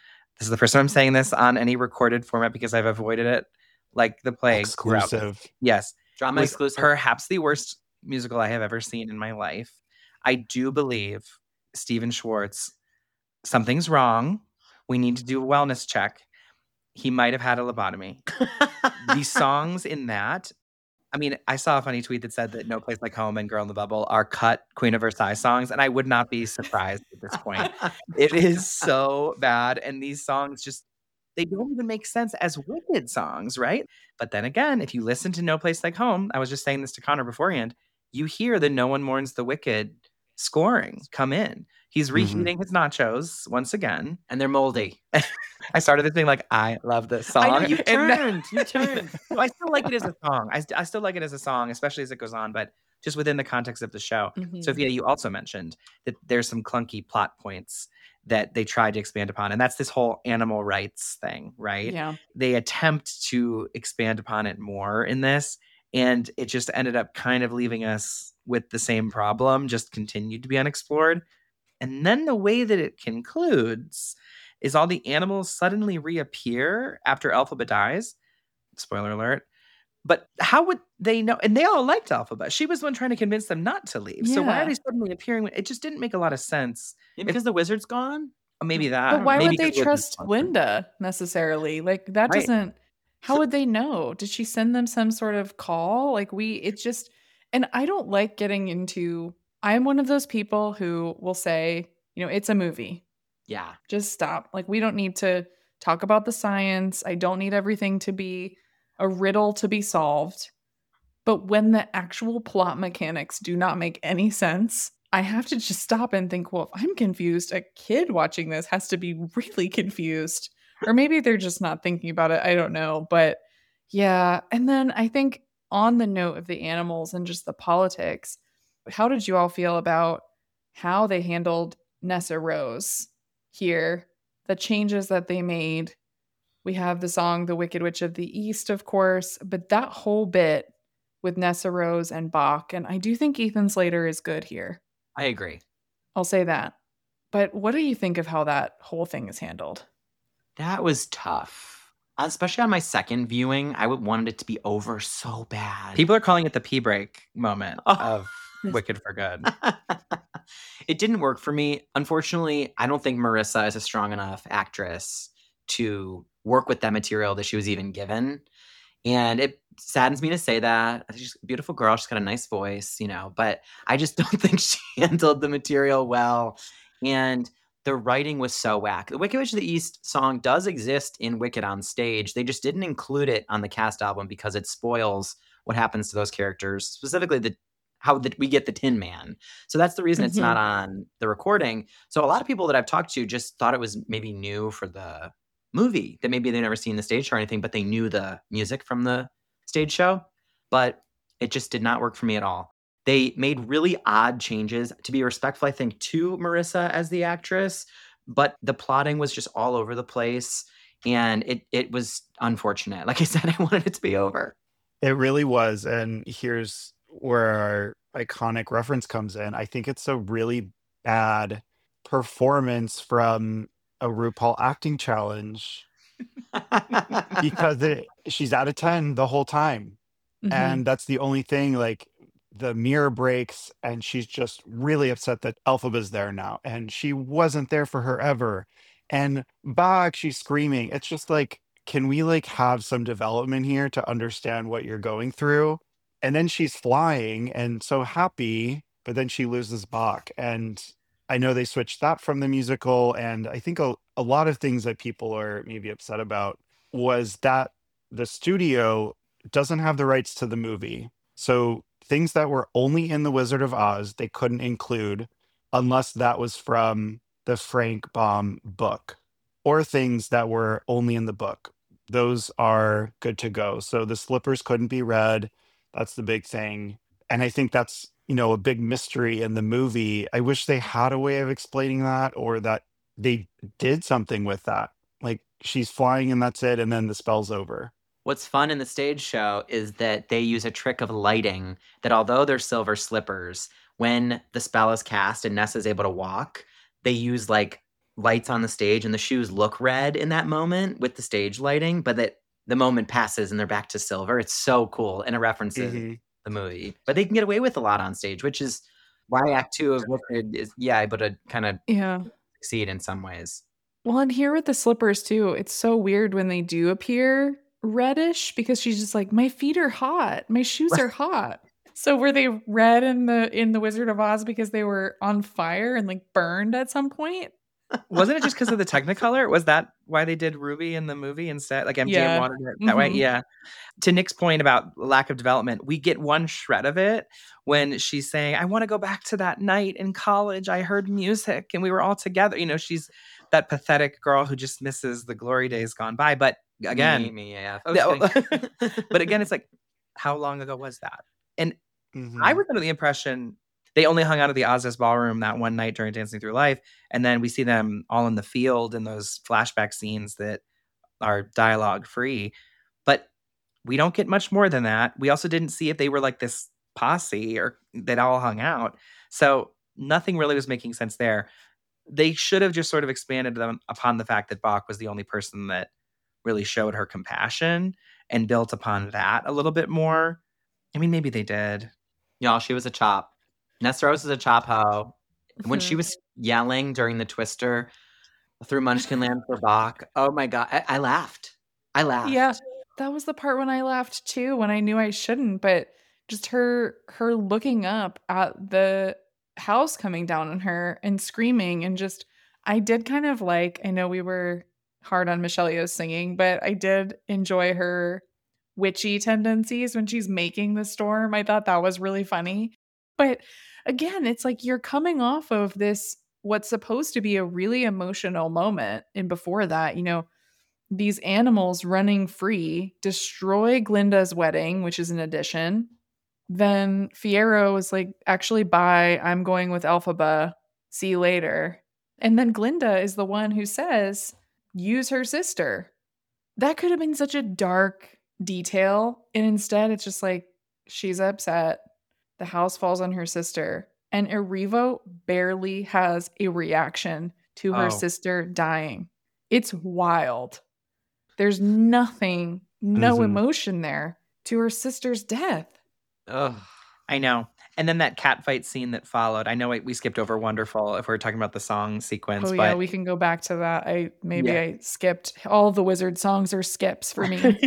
is the first time I'm saying this on any recorded format because I've avoided it like the plague. Exclusive. Yes. Drama exclusive. Perhaps the worst musical I have ever seen in my life. I do believe Stephen Schwartz, something's wrong. We need to do a wellness check. He might have had a lobotomy. The songs in that, I mean, I saw a funny tweet that said that No Place Like Home and Girl in the Bubble are cut Queen of Versailles songs, and I would not be surprised at this point. It is so bad, and these songs just, they don't even make sense as Wicked songs, right? But then again, if you listen to No Place Like Home, I was just saying this to Connor beforehand, you hear the No One Mourns the Wicked scoring come in. He's reheating his nachos once again. And they're moldy. I started this being like, I love this song. I know, you turned. You turned. No, I still like it as a song. I still like it as a song, especially as it goes on, but just within the context of the show. Sophia, you also mentioned that there's some clunky plot points that they tried to expand upon. And that's this whole animal rights thing, right? Yeah. They attempt to expand upon it more in this. And it just ended up kind of leaving us with the same problem, just continued to be unexplored. And then the way that it concludes is all the animals suddenly reappear after Elphaba dies. Spoiler alert. But how would they know? And they all liked Elphaba. She was the one trying to convince them not to leave. So why are they suddenly appearing? It just didn't make a lot of sense. Maybe because the wizard's gone? Maybe that. But why maybe would they trust Linda necessarily? Like that doesn't, how would they know? Did she send them some sort of call? Like it's just, and I don't like getting into, I'm one of those people who will say, it's a movie. Yeah. Just stop. Like, we don't need to talk about the science. I don't need everything to be a riddle to be solved. But when the actual plot mechanics do not make any sense, I have to just stop and think, well, if I'm confused, a kid watching this has to be really confused. Or maybe they're just not thinking about it. I don't know. But yeah. And then I think on the note of the animals and just the politics, how did you all feel about how they handled Nessa Rose here? The changes that they made. We have the song The Wicked Witch of the East, of course, but that whole bit with Nessa Rose and Bach, and I do think Ethan Slater is good here. I agree. I'll say that. But what do you think of how that whole thing is handled? That was tough. Especially on my second viewing, I wanted it to be over so bad. People are calling it the pee break moment of Wicked for Good. It didn't work for me. Unfortunately, I don't think Marissa is a strong enough actress to work with that material that she was even given. And it saddens me to say that. She's a beautiful girl. She's got a nice voice, but I just don't think she handled the material well. And the writing was so whack. The Wicked Witch of the East song does exist in Wicked on stage. They just didn't include it on the cast album because it spoils what happens to those characters, specifically the how we get the Tin Man. So that's the reason it's not on the recording. So a lot of people that I've talked to just thought it was maybe new for the movie, that maybe they've never seen the stage show or anything, but they knew the music from the stage show. But it just did not work for me at all. They made really odd changes to be respectful, I think, to Marissa as the actress, but the plotting was just all over the place. And it was unfortunate. Like I said, I wanted it to be over. It really was. And here's where our iconic reference comes in. I think it's a really bad performance from a RuPaul acting challenge because she's out of 10 the whole time. And that's the only thing, like the mirror breaks and she's just really upset that Elphaba's there now. And she wasn't there for her ever. And Bach, she's screaming. It's just like, can we like have some development here to understand what you're going through? And then she's flying and so happy, but then she loses Bach. And I know they switched that from the musical. And I think a lot of things that people are maybe upset about was that the studio doesn't have the rights to the movie. So things that were only in The Wizard of Oz, they couldn't include unless that was from the Frank Baum book, or things that were only in the book. Those are good to go. So the slippers couldn't be read. That's the big thing. And I think that's, a big mystery in the movie. I wish they had a way of explaining that, or that they did something with that. Like she's flying and that's it. And then the spell's over. What's fun in the stage show is that they use a trick of lighting that, although they're silver slippers, when the spell is cast and Nessa's able to walk, they use like lights on the stage and the shoes look red in that moment with the stage lighting, but that the moment passes and they're back to silver. It's so cool. And it references the movie. But they can get away with a lot on stage, which is why Act 2 of Wicked is, able to kind of succeed in some ways. Well, and here with the slippers too, it's so weird when they do appear reddish because she's just like, my feet are hot, my shoes are hot. So were they red in the Wizard of Oz because they were on fire and like burned at some point? Wasn't it just because of the Technicolor? Was that why they did Ruby in the movie instead? Like MGM wanted it that way? Yeah. To Nick's point about lack of development, we get one shred of it when she's saying, I want to go back to that night in college. I heard music and we were all together. She's that pathetic girl who just misses the glory days gone by. But again, but again, it's like, how long ago was that? And I was under the impression they only hung out at the Oz's ballroom that one night during Dancing Through Life. And then we see them all in the field in those flashback scenes that are dialogue free. But we don't get much more than that. We also didn't see if they were like this posse or that all hung out. So nothing really was making sense there. They should have just sort of expanded them upon the fact that Bach was the only person that really showed her compassion and built upon that a little bit more. I mean, maybe they did. Y'all, she was a chop. Nessa Rose is a chop hoe. When she was yelling during the Twister through Munchkinland for Bach, oh my God, I laughed. Yeah, that was the part when I laughed too, when I knew I shouldn't, but just her looking up at the house coming down on her and screaming, and just, I did kind of like, I know we were hard on Michelle Yeoh's singing, but I did enjoy her witchy tendencies when she's making the storm. I thought that was really funny. But again, it's like you're coming off of this, what's supposed to be a really emotional moment. And before that, these animals running free destroy Glinda's wedding, which is an addition. Then Fiyero is like, actually, bye, I'm going with Elphaba. See you later. And then Glinda is the one who says, use her sister. That could have been such a dark detail. And instead, it's just like, she's upset. The house falls on her sister. And Erivo barely has a reaction to her sister dying. It's wild. There's nothing, no emotion there to her sister's death. Ugh, I know. And then that cat fight scene that followed. I know we skipped over Wonderful if we're talking about the song sequence. Oh, yeah, we can go back to that. I skipped. All the Wizard songs are skips for me.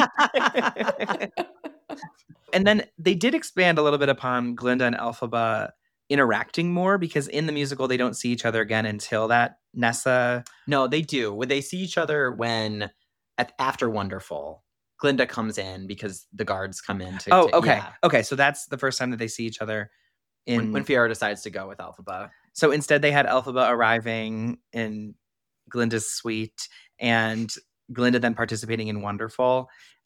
And then they did expand a little bit upon Glinda and Elphaba interacting more, because in the musical, they don't see each other again until that Nessa. No, they do. They see each other when, after Wonderful, Glinda comes in because the guards come in to. Okay. Okay, so that's the first time that they see each other in when Fiyero decides to go with Elphaba. So instead they had Elphaba arriving in Glinda's suite and Glinda then participating in Wonderful.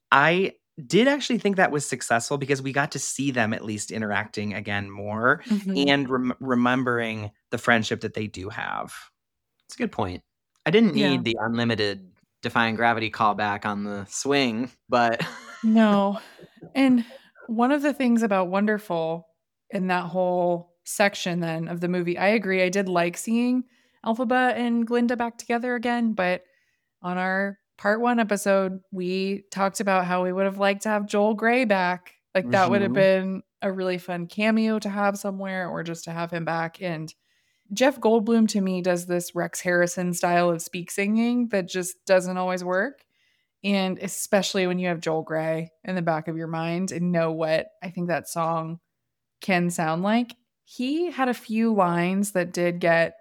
I did actually think that was successful because we got to see them at least interacting again more and remembering the friendship that they do have. It's a good point. I didn't Yeah. need the unlimited Defying Gravity callback on the swing, but No. And one of the things about Wonderful in that whole section then of the movie, I agree. I did like seeing Elphaba and Glinda back together again, but on our part 1 episode, we talked about how we would have liked to have Joel Grey back. Like that would have been a really fun cameo to have somewhere or just to have him back. And Jeff Goldblum to me does this Rex Harrison style of speak singing that just doesn't always work. And especially when you have Joel Grey in the back of your mind and know what I think that song can sound like. He had a few lines that did get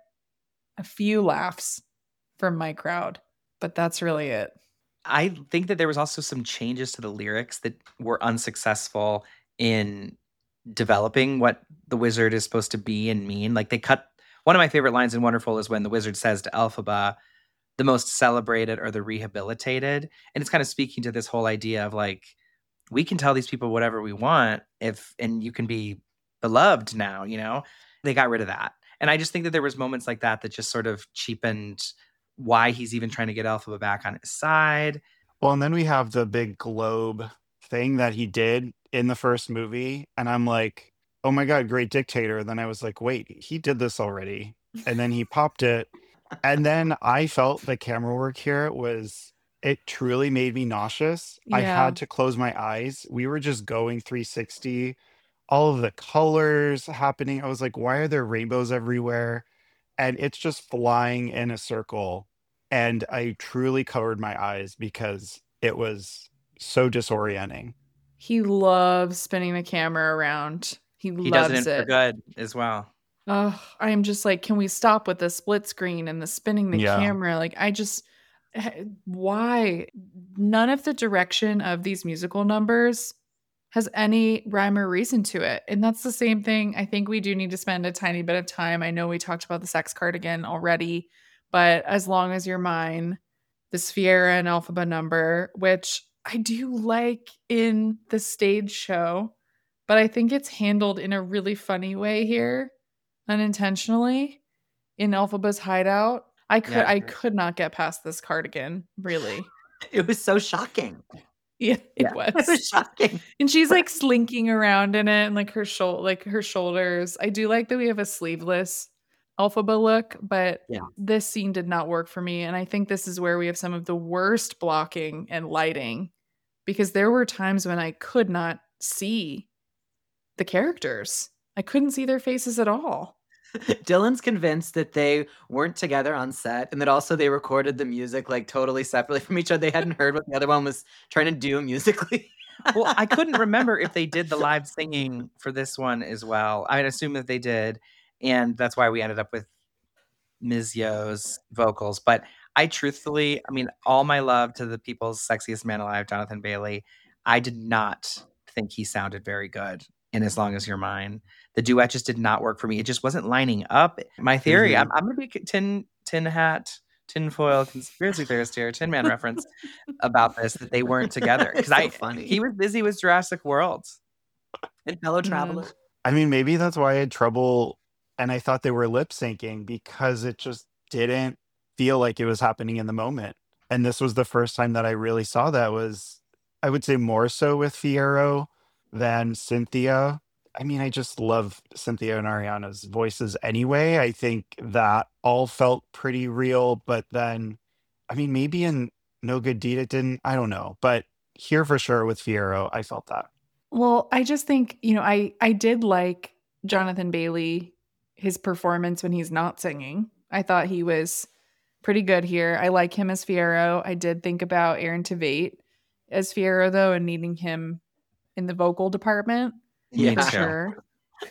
a few laughs from my crowd, but that's really it. I think that there was also some changes to the lyrics that were unsuccessful in developing what the wizard is supposed to be and mean. Like they cut one of my favorite lines in Wonderful is when the wizard says to Elphaba, the most celebrated are the rehabilitated. And it's kind of speaking to this whole idea of like, we can tell these people whatever we want and you can be beloved now, you know? They got rid of that. And I just think that there was moments like that that just sort of cheapened why he's even trying to get Elphaba back on his side. Well, and then we have the big globe thing that he did in the first movie. And I'm like, oh my God, great dictator. Then I was like, wait, he did this already. And then he popped it. And then I felt the camera work here it truly made me nauseous. I Yeah. had to close my eyes. We were just going 360, all of the colors happening. I was like, why are there rainbows everywhere? And it's just flying in a circle. And I truly covered my eyes because it was so disorienting. He loves spinning the camera around. He He loves does it in For it. Good as well. Oh, I am just like, can we stop with the split screen and the spinning the Yeah. camera? Like, why? None of the direction of these musical numbers has any rhyme or reason to it. And that's the same thing. I think we do need to spend a tiny bit of time. I know we talked about the sex cardigan already, but As Long As You're Mine, the Sfiera and Elphaba number, which I do like in the stage show, but I think it's handled in a really funny way here, unintentionally, in Elphaba's hideout. I could not get past this cardigan, really. it was so shocking. Yeah, it It was was. shocking. And she's like slinking around in it and like her shoulders. I do like that we have a sleeveless Elphaba look, but Yeah. this scene did not work for me. And I think this is where we have some of the worst blocking and lighting because there were times when I could not see the characters. I couldn't see their faces at all. Dylan's convinced that they weren't together on set and that also they recorded the music like totally separately from each other. They hadn't heard what the other one was trying to do musically. Well, I couldn't remember if they did the live singing for this one as well. I'd assume that they did. And that's why we ended up with Ms. Yo's vocals. But I truthfully, I mean, all my love to the people's sexiest man alive, Jonathan Bailey, I did not think he sounded very good in As Long As You're Mine. The duet just did not work for me. It just wasn't lining up. My theory, I'm going to be tinfoil conspiracy theorist here, Tin Man reference about this, that they weren't together. Because So funny. He was busy with Jurassic World. And Fellow Traveler. I mean, maybe that's why I had trouble and I thought they were lip syncing because it just didn't feel like it was happening in the moment. And this was the first time that I really saw that was, I would say more so with Fiyero than Cynthia. I mean, I just love Cynthia and Ariana's voices anyway. I think that all felt pretty real, but then, I mean, maybe in No Good Deed it didn't, I don't know. But here for sure with Fiyero, I felt that. Well, I just think, I did like Jonathan Bailey, his performance when he's not singing. I thought he was pretty good here. I like him as Fiyero. I did think about Aaron Tveit as Fiyero, though, and needing him in the vocal department. Me For too. sure.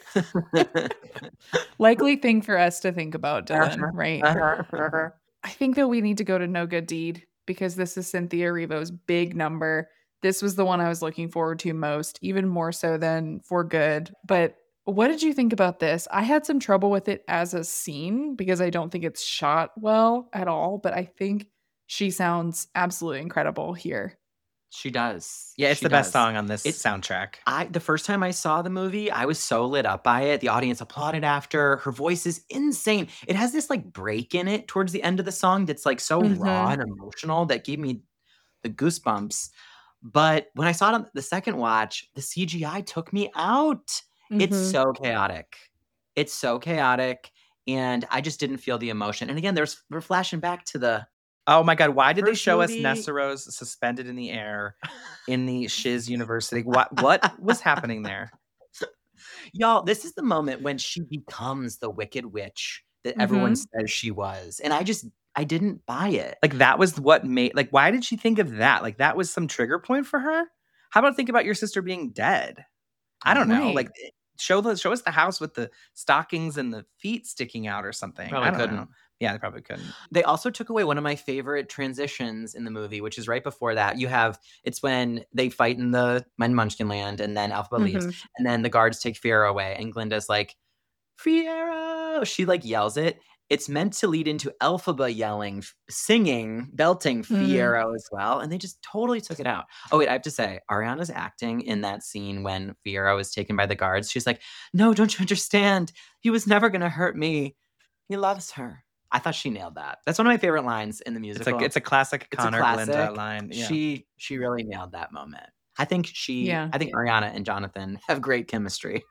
Likely thing for us to think about, Dylan, right? I think that we need to go to No Good Deed because this is Cynthia Erivo's big number. This was the one I was looking forward to most, even more so than For Good. But What did you think about this? I had some trouble with it as a scene because I don't think it's shot well at all, but I think she sounds absolutely incredible here. She does. Yeah, it's She the best does. song on this It's soundtrack. the first time I saw the movie, I was so lit up by it. The audience applauded after. Her voice is insane. It has this like break in it towards the end of the song that's like so raw and emotional that gave me the goosebumps. But when I saw it on the second watch, the CGI took me out. It's so chaotic. It's so chaotic. And I just didn't feel the emotion. And again, we're flashing back to the Oh my God, why did they first show us movie. Nessarose suspended in the air in the Shiz University? What was happening there? Y'all, this is the moment when she becomes the Wicked Witch that everyone says she was. And I didn't buy it. Like that was what made, like, why did she think of that? Like that was some trigger point for her? How about think about your sister being dead? I don't know. Right. Like show us the house with the stockings and the feet sticking out or something. Probably I don't couldn't. know. Yeah, they probably couldn't. They also took away one of my favorite transitions in the movie, which is right before that. It's when they fight in Munchkin Land and then Elphaba leaves. And then the guards take Fiero away and Glinda's like, Fiero! She like yells it. It's meant to lead into Elphaba yelling, singing, belting Fiero as well. And they just totally took it out. Oh, wait, I have to say, Ariana's acting in that scene when Fiero is taken by the guards. She's like, no, don't you understand? He was never going to hurt me. He loves her. I thought she nailed that. That's one of my favorite lines in the musical. It's a classic Connor Glinda line. Yeah. She really nailed that moment. I think Ariana and Jonathan have great chemistry.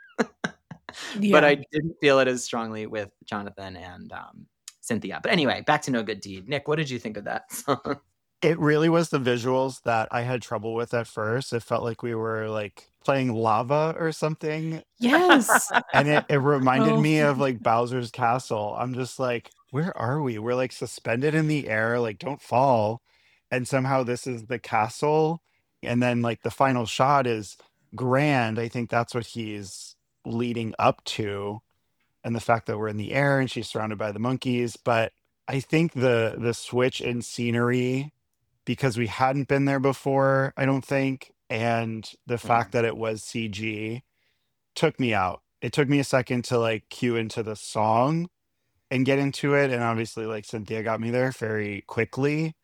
But I didn't feel it as strongly with Jonathan and Cynthia. But anyway, back to No Good Deed. Nick, what did you think of that song? It really was the visuals that I had trouble with at first. It felt like we were like playing lava or something. Yes. And it reminded me of like Bowser's Castle. I'm just like, where are we? We're like suspended in the air, like don't fall. And somehow this is the castle. And then like the final shot is grand. I think that's what he's leading up to. And the fact that we're in the air and she's surrounded by the monkeys. But I think the switch in scenery, because we hadn't been there before, I don't think, and the fact that it was CG took me out. It took me a second to like cue into the song and get into it. And obviously, like Cynthia got me there very quickly.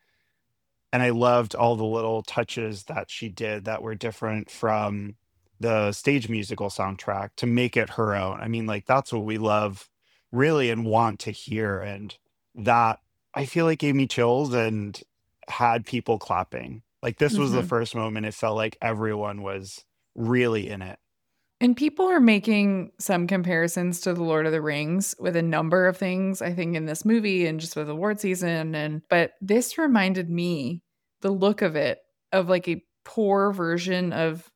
And I loved all the little touches that she did that were different from the stage musical soundtrack to make it her own. I mean, like that's what we love really and want to hear. And that I feel like gave me chills and had people clapping. Like this was the first moment it felt like everyone was really in it. And people are making some comparisons to The Lord of the Rings with a number of things, I think, in this movie and just with award season. But this reminded me, the look of it, of like a poor version of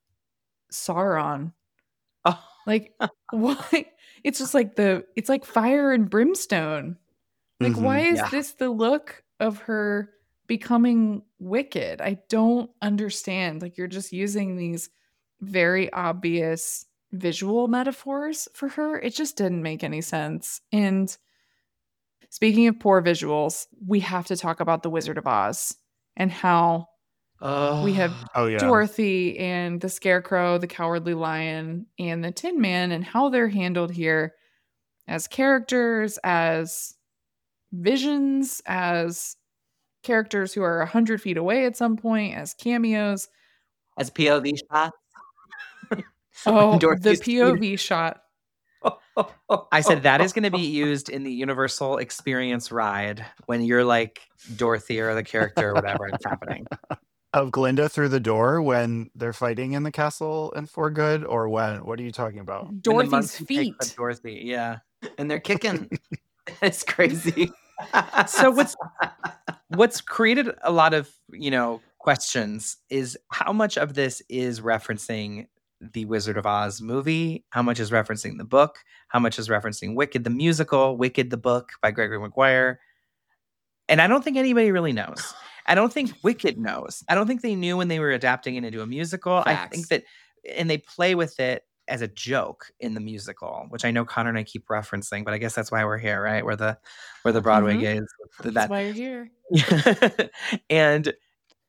Sauron. Oh. Like, why? It's just like it's like fire and brimstone. Like, why is this the look of her becoming wicked? I don't understand. Like, you're just using these very obvious visual metaphors for her. It just didn't make any sense. And speaking of poor visuals, we have to talk about The Wizard of Oz and how we have Dorothy and the Scarecrow, the Cowardly Lion, and the Tin Man, and how they're handled here as characters, as visions, as characters who are 100 feet away at some point, as cameos. As POV shots. Oh, the POV shot. I said that is going to be used in the Universal Experience ride when you're like Dorothy or the character or whatever it's happening. Of Glinda through the door when they're fighting in the castle in For Good, or when? What are you talking about? Dorothy's feet. Dorothy, yeah. And they're kicking. It's crazy. So what's created a lot of, questions is how much of this is referencing the Wizard of Oz movie, how much is referencing the book, how much is referencing Wicked the musical, Wicked the book by Gregory Maguire. And I don't think anybody really knows. I don't think Wicked knows. I don't think they knew when they were adapting it into a musical. Facts. I think that, and they play with it as a joke in the musical, which I know Connor and I keep referencing, but I guess that's why we're here, right? We're the Broadway gays. That's why you're here. And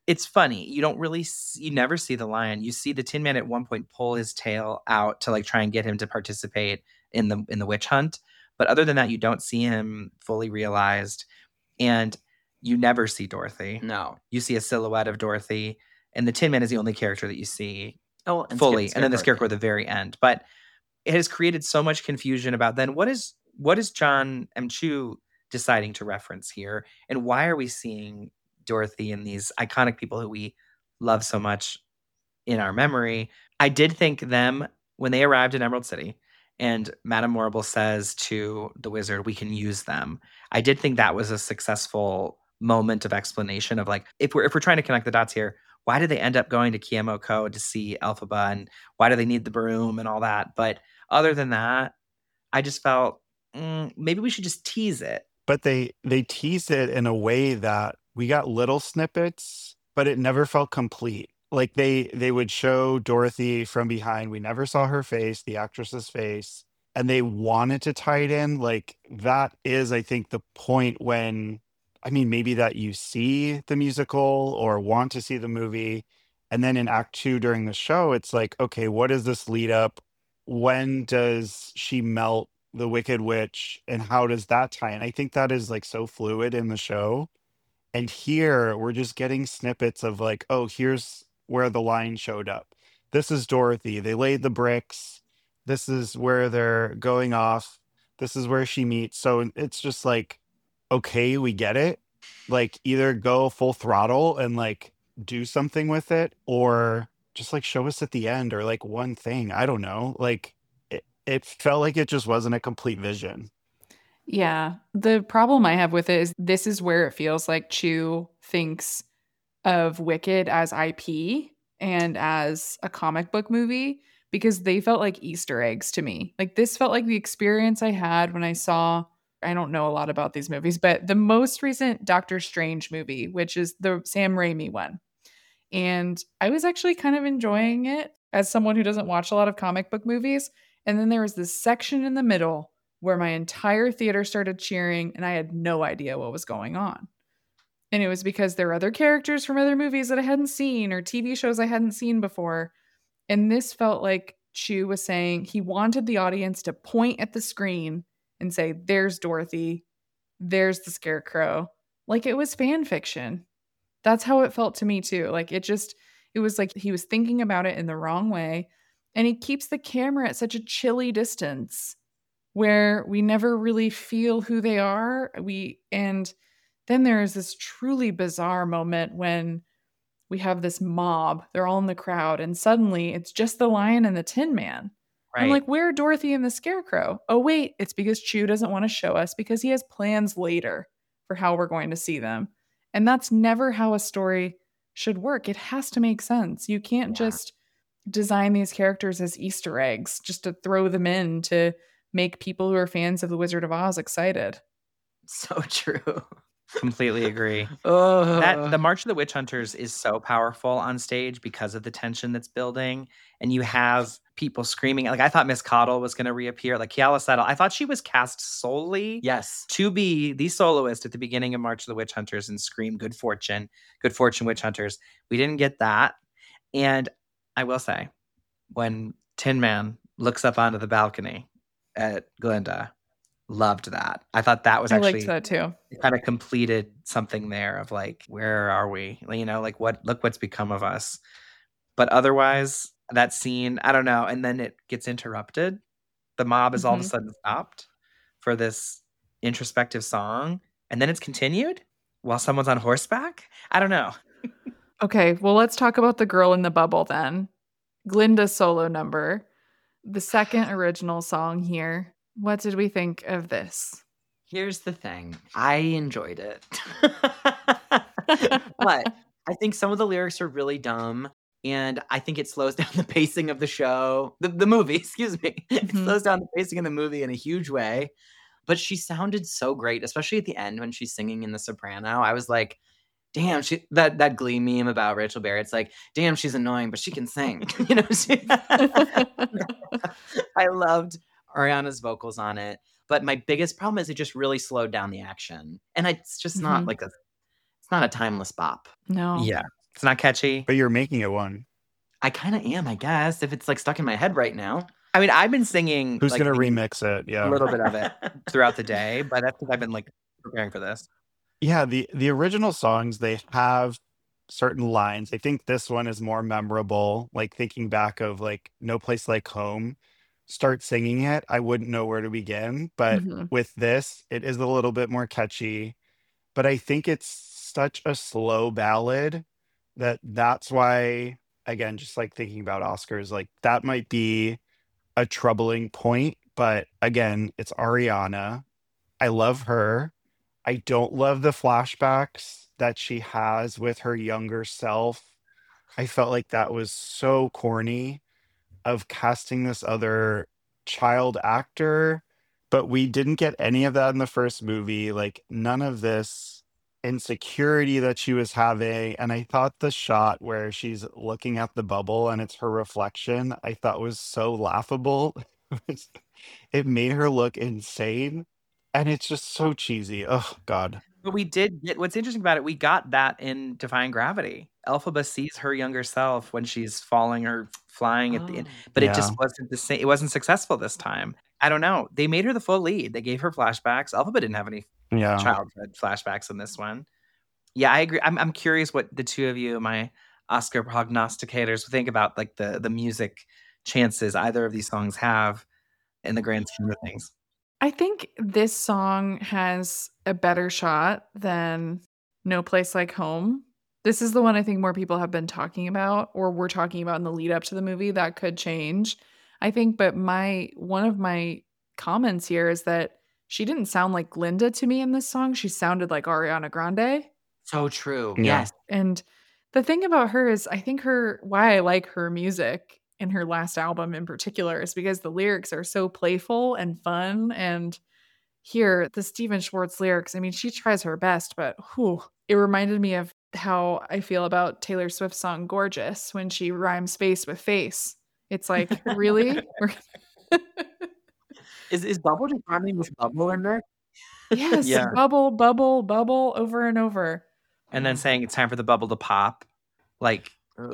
it's funny. You don't really you never see the lion. You see the Tin Man at one point pull his tail out to like try and get him to participate in the witch hunt. But other than that, you don't see him fully realized. And you never see Dorothy. No. You see a silhouette of Dorothy, and the Tin Man is the only character that you see and fully, and then the Scarecrow at the very end. But it has created so much confusion about then what is John M. Chu deciding to reference here, and why are we seeing Dorothy and these iconic people who we love so much in our memory? I did think them when they arrived in Emerald City and Madame Morrible says to the wizard, we can use them. I did think that was a successful moment of explanation of like, if we're trying to connect the dots here, why did they end up going to Kiamoko to see Elphaba, and why do they need the broom and all that? But other than that, I just felt maybe we should just tease it. But they teased it in a way that we got little snippets, but it never felt complete. Like they would show Dorothy from behind. We never saw her face, the actress's face, and they wanted to tie it in. Like that is, I think, the point when, I mean, maybe that you see the musical or want to see the movie. And then in Act 2 during the show, it's like, okay, what does this lead up? When does she melt the Wicked Witch, and how does that tie in? I think that is like so fluid in the show. And here we're just getting snippets of like, oh, here's where the line showed up. This is Dorothy. They laid the bricks. This is where they're going off. This is where she meets. So it's just like, okay, we get it. Like either go full throttle and like do something with it, or just like show us at the end, or like one thing. I don't know. Like it felt like it just wasn't a complete vision. Yeah. The problem I have with it is this is where it feels like Chu thinks of Wicked as IP and as a comic book movie, because they felt like Easter eggs to me. Like this felt like the experience I had when I saw, I don't know a lot about these movies, but the most recent Doctor Strange movie, which is the Sam Raimi one. And I was actually kind of enjoying it as someone who doesn't watch a lot of comic book movies. And then there was this section in the middle where my entire theater started cheering and I had no idea what was going on. And it was because there were other characters from other movies that I hadn't seen or TV shows I hadn't seen before. And this felt like Chu was saying he wanted the audience to point at the screen and say, there's Dorothy, there's the Scarecrow. Like it was fan fiction. That's how it felt to me too. Like it was like he was thinking about it in the wrong way. And he keeps the camera at such a chilly distance where we never really feel who they are. And then there is this truly bizarre moment when we have this mob. They're all in the crowd, and suddenly it's just the Lion and the Tin Man. Right. I'm like, where are Dorothy and the Scarecrow? Oh, wait, it's because Chu doesn't want to show us because he has plans later for how we're going to see them. And that's never how a story should work. It has to make sense. You can't just design these characters as Easter eggs just to throw them in to make people who are fans of The Wizard of Oz excited. So true. Completely agree. That the March of the Witch Hunters is so powerful on stage because of the tension that's building, and you have people screaming. Like I thought Miss Coddle was going to reappear, like Keala Settle. I thought she was cast solely to be the soloist at the beginning of March of the Witch Hunters and scream Good Fortune Witch Hunters. We didn't get that. And I will say, when Tin Man looks up onto the balcony at Glinda, loved that. I thought that was actually, I liked that too. It kind of completed something there of like, where are we? You know, like look what's become of us. But otherwise, that scene, I don't know. And then it gets interrupted. The mob is all of a sudden stopped for this introspective song. And then it's continued while someone's on horseback. I don't know. Okay, well, let's talk about The Girl in the Bubble then. Glinda's solo number, the second original song here. What did we think of this? Here's the thing. I enjoyed it. But I think some of the lyrics are really dumb. And I think it slows down the pacing of the show. The movie, excuse me. It slows down the pacing of the movie in a huge way. But she sounded so great, especially at the end when she's singing in the soprano. I was like, damn, that Glee meme about Rachel Berry. It's like, damn, she's annoying, but she can sing. You know, I loved Ariana's vocals on it. But my biggest problem is it just really slowed down the action. And it's just not like it's not a timeless bop. No. Yeah. It's not catchy. But you're making it one. I kind of am, I guess, if it's like stuck in my head right now. I mean, I've been singing Who's like gonna remix it? a Yeah. little bit of it throughout the day, but that's because I've been like preparing for this. Yeah, the original songs, they have certain lines. I think this one is more memorable. Like thinking back of like No Place Like Home, start singing it, I wouldn't know where to begin. But Mhm. with this, it is a little bit more catchy. But I think it's such a slow ballad that's why, again, just like thinking about Oscars, like that might be a troubling point. But again, it's Ariana. I love her. I don't love the flashbacks that she has with her younger self. I felt like that was so corny of casting this other child actor, but we didn't get any of that in the first movie. Like, none of this insecurity that she was having. And I thought the shot where she's looking at the bubble and it's her reflection, I thought was so laughable. It made her look insane. And it's just so cheesy. Oh, God. But we did get what's interesting about it, we got that in Defying Gravity. Elphaba sees her younger self when she's falling or flying at the end, but it just Yeah. wasn't the same. It wasn't successful this time. I don't know. They made her the full lead. They gave her flashbacks. Elphaba didn't have any Yeah. childhood flashbacks in this one. Yeah, I agree. I'm curious what the two of you, my Oscar prognosticators, think about like the music chances either of these songs have in the grand scheme of things. I think this song has a better shot than No Place Like Home. This is the one I think more people have been talking about or were talking about in the lead up to the movie. That could change, I think. But one of my comments here is that she didn't sound like Glinda to me in this song. She sounded like Ariana Grande. So true. Yeah. Yes. And the thing about her is I think why I like her music in her last album in particular is because the lyrics are so playful and fun. And here, the Steven Schwartz lyrics, I mean, she tries her best, but it reminded me of how I feel about Taylor Swift's song Gorgeous when she rhymes face with face. It's like, really? Is Bubble just rhyming with Bubble in there? Yes, Yeah. bubble, bubble, bubble over and over. And then saying it's time for the bubble to pop. Like,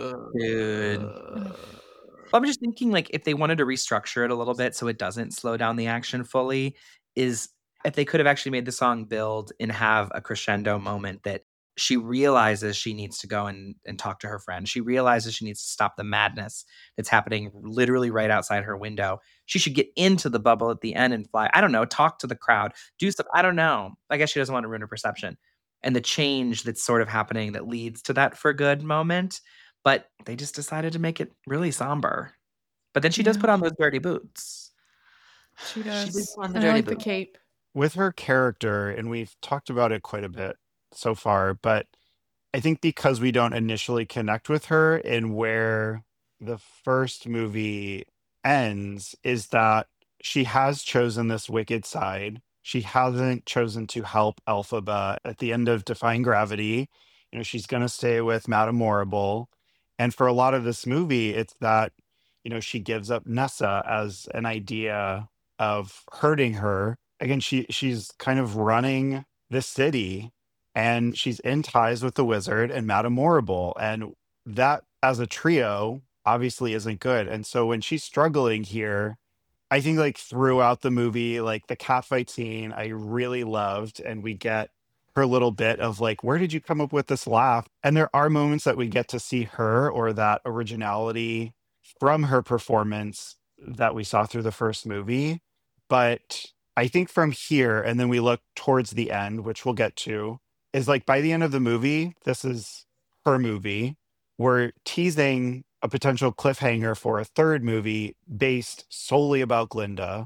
dude. Well, I'm just thinking, like, if they wanted to restructure it a little bit so it doesn't slow down the action fully, is if they could have actually made the song build and have a crescendo moment that she realizes she needs to go and talk to her friend. She realizes she needs to stop the madness that's happening literally right outside her window. She should get into the bubble at the end and fly. I don't know, talk to the crowd, do stuff. I don't know. I guess she doesn't want to ruin her perception. And the change that's sort of happening that leads to that for good moment. But they just decided to make it really somber. But then she does Yeah. put on those dirty boots. She does. did put on the And I dirty like the boot. cape. With her character, and we've talked about it quite a bit so far, but I think because we don't initially connect with her and where the first movie ends is that she has chosen this wicked side. She hasn't chosen to help Elphaba at the end of Defying Gravity. You know, she's going to stay with Madame Morrible. And for a lot of this movie, it's that, you know, she gives up Nessa as an idea of hurting her. Again, she's kind of running the city and she's in ties with the wizard and Madame Morrible. And that as a trio obviously isn't good. And so when she's struggling here, I think like throughout the movie, like the catfight scene, I really loved, and we get her little bit of like, where did you come up with this laugh? And there are moments that we get to see her or that originality from her performance that we saw through the first movie. But I think from here, and then we look towards the end, which we'll get to, is like by the end of the movie, this is her movie. We're teasing a potential cliffhanger for a third movie based solely about Glinda.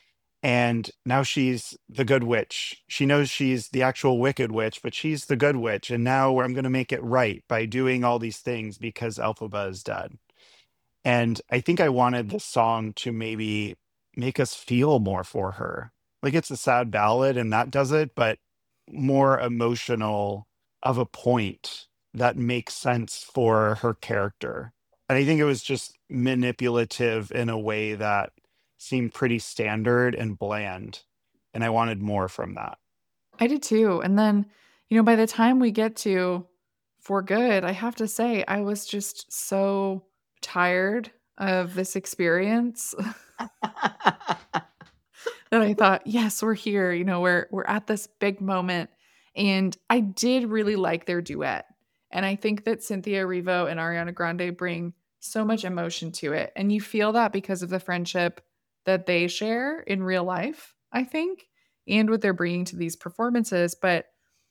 And now she's the good witch. She knows she's the actual wicked witch, but she's the good witch. And now I'm going to make it right by doing all these things because Elphaba is dead. And I think I wanted this song to maybe make us feel more for her. Like it's a sad ballad and that does it, but more emotional of a point that makes sense for her character. And I think it was just manipulative in a way that seemed pretty standard and bland. And I wanted more from that. I did too. And then, by the time we get to for good. I have to say, I was just so tired of this experience that I thought, yes, we're here. We're at this big moment. And I did really like their duet. And I think that Cynthia Erivo and Ariana Grande bring so much emotion to it. And you feel that because of the friendship that they share in real life, I think, and what they're bringing to these performances. But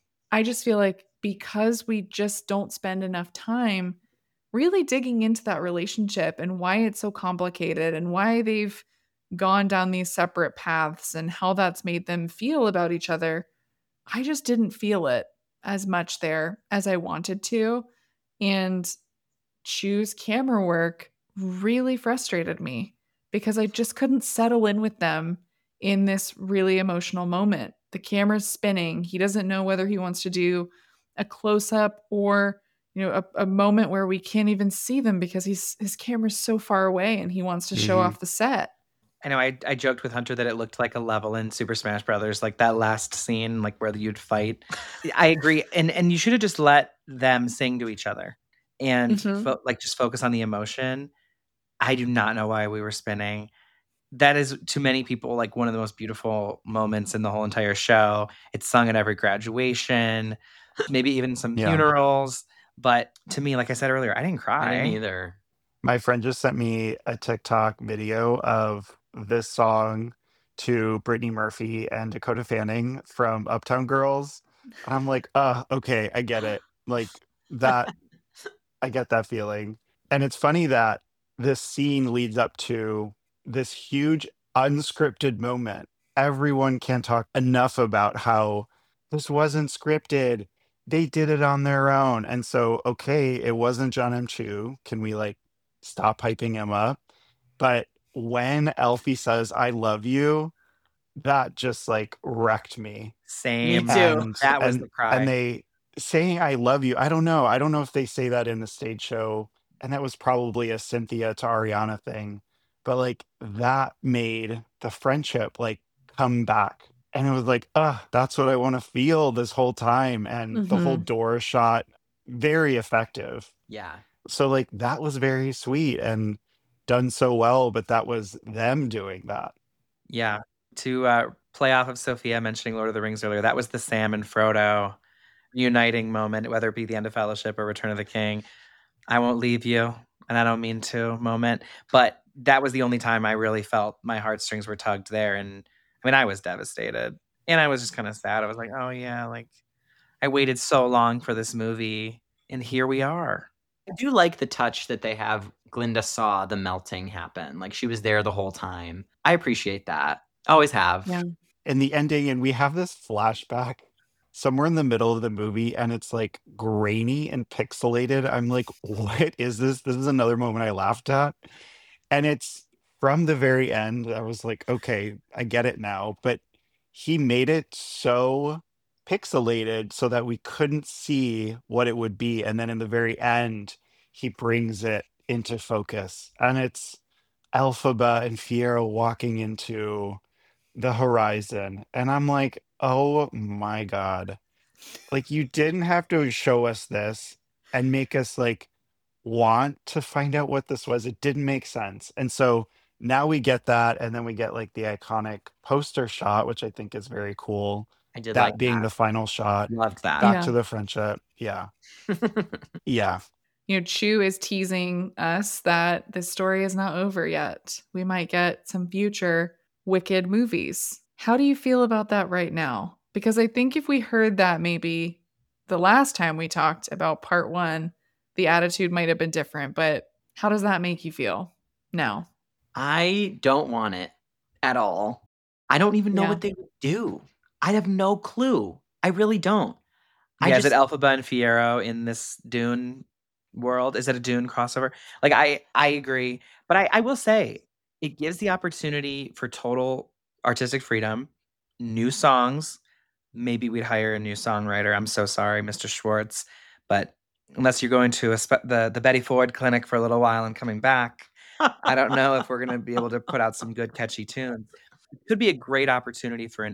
I just feel like because we just don't spend enough time really digging into that relationship and why it's so complicated and why they've gone down these separate paths and how that's made them feel about each other, I just didn't feel it as much there as I wanted to. And Chu's camera work really frustrated me because I just couldn't settle in with them in this really emotional moment. The camera's spinning. He doesn't know whether he wants to do a close up or a moment where we can't even see them because his camera's so far away and he wants to show off the set. I know I joked with Hunter that it looked like a level in Super Smash Brothers, like that last scene, like where you'd fight. I agree, and you should have just let them sing to each other and just focus on the emotion. I do not know why we were spinning. That is, to many people, like one of the most beautiful moments in the whole entire show. It's sung at every graduation, maybe even some funerals. But to me, like I said earlier, I didn't cry. I didn't either. My friend just sent me a TikTok video of this song to Brittany Murphy and Dakota Fanning from Uptown Girls. And I'm like, okay, I get it. Like that, I get that feeling. And it's funny that this scene leads up to this huge unscripted moment. Everyone can't talk enough about how this wasn't scripted. They did it on their own. And so, okay, it wasn't John M. Chu. Can we stop hyping him up? But when Elfie says, I love you, that just wrecked me. Same. Me too. And, That was the cry. And they saying, I love you. I don't know. I don't know if they say that in the stage show. And that was probably a Cynthia to Ariana thing. But that made the friendship come back. And it was that's what I want to feel this whole time. And the whole door shot, very effective. Yeah. So that was very sweet and done so well, but that was them doing that. Yeah. To play off of Sophia mentioning Lord of the Rings earlier, that was the Sam and Frodo uniting moment, whether it be the end of Fellowship or Return of the King. I won't leave you, and I don't mean to moment. But that was the only time I really felt my heartstrings were tugged there. And I mean, I was devastated. And I was just kind of sad. I was like, oh yeah, I waited so long for this movie, and here we are. I do like the touch that they have. Glinda saw the melting happen. She was there the whole time. I appreciate that. Always have. Yeah. In the ending, and we have this flashback somewhere in the middle of the movie, and it's grainy and pixelated. I'm like, what is this? This is another moment I laughed at. And it's from the very end. I was like, okay, I get it now. But he made it so pixelated so that we couldn't see what it would be. And then in the very end, he brings it into focus. And it's Elphaba and Fiero walking into the horizon. And I'm like, oh my God. You didn't have to show us this and make us want to find out what this was. It didn't make sense. And so now we get that. And then we get the iconic poster shot, which I think is very cool. I did That being the final shot. Loved that. Back to the friendship. Yeah. Yeah. Chu is teasing us that this story is not over yet. We might get some future Wicked movies. How do you feel about that right now? Because I think if we heard that maybe the last time we talked about part 1, the attitude might have been different. But how does that make you feel now? I don't want it at all. I don't even know what they would do. I have no clue. I really don't. Is it Elphaba and Fiero in this Dune world? Is it a Dune crossover? I agree. But I will say, it gives the opportunity for total artistic freedom, new songs. Maybe we'd hire a new songwriter. I'm so sorry, Mr. Schwartz. But unless you're going to the Betty Ford clinic for a little while and coming back, I don't know if we're going to be able to put out some good, catchy tunes. It could be a great opportunity for an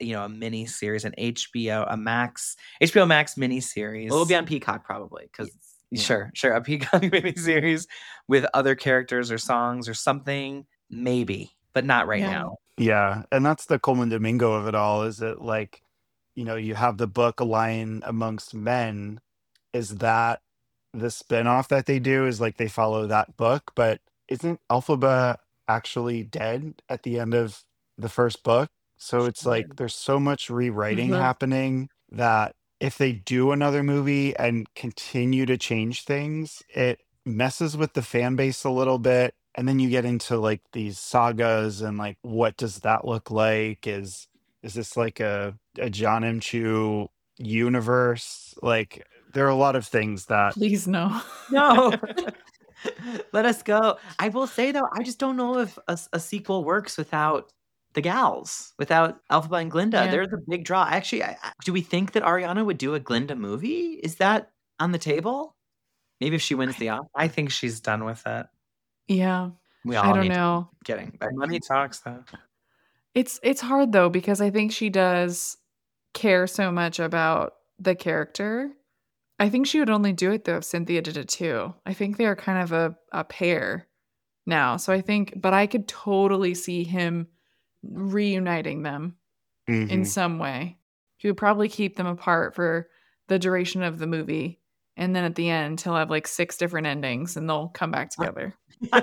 a mini series, an HBO Max mini series. Well, it'll be on Peacock probably because Sure, a Peacock mini series with other characters or songs or something, maybe, but not right now. Yeah, and that's the Coleman Domingo of it all, is it like, you have the book A Lion Amongst Men. Is that the spinoff that they do, is like they follow that book, but isn't Elphaba actually dead at the end of the first book? So it's like there's so much rewriting happening that if they do another movie and continue to change things, it messes with the fan base a little bit. And then you get into like these sagas and like, what does that look like? Is this like a John M. Chu universe? Like, there are a lot of things that Please no. No. Let us go. I will say though, I just don't know if a sequel works without the gals, without Elphaba and Glinda. Yeah. They're the big draw. Actually, do we think that Ariana would do a Glinda movie? Is that on the table? Maybe if she wins the Oscar. I think she's done with it. Yeah. We I all don't need to know. Kidding. but money talks though. It's hard though, because I think she does care so much about the character. I think she would only do it though if Cynthia did it too. I think they are kind of a pair now. So but I could totally see him reuniting them in Mhm. some way. He would probably keep them apart for the duration of the movie. And then at the end, he'll have like 6 different endings and they'll come back together.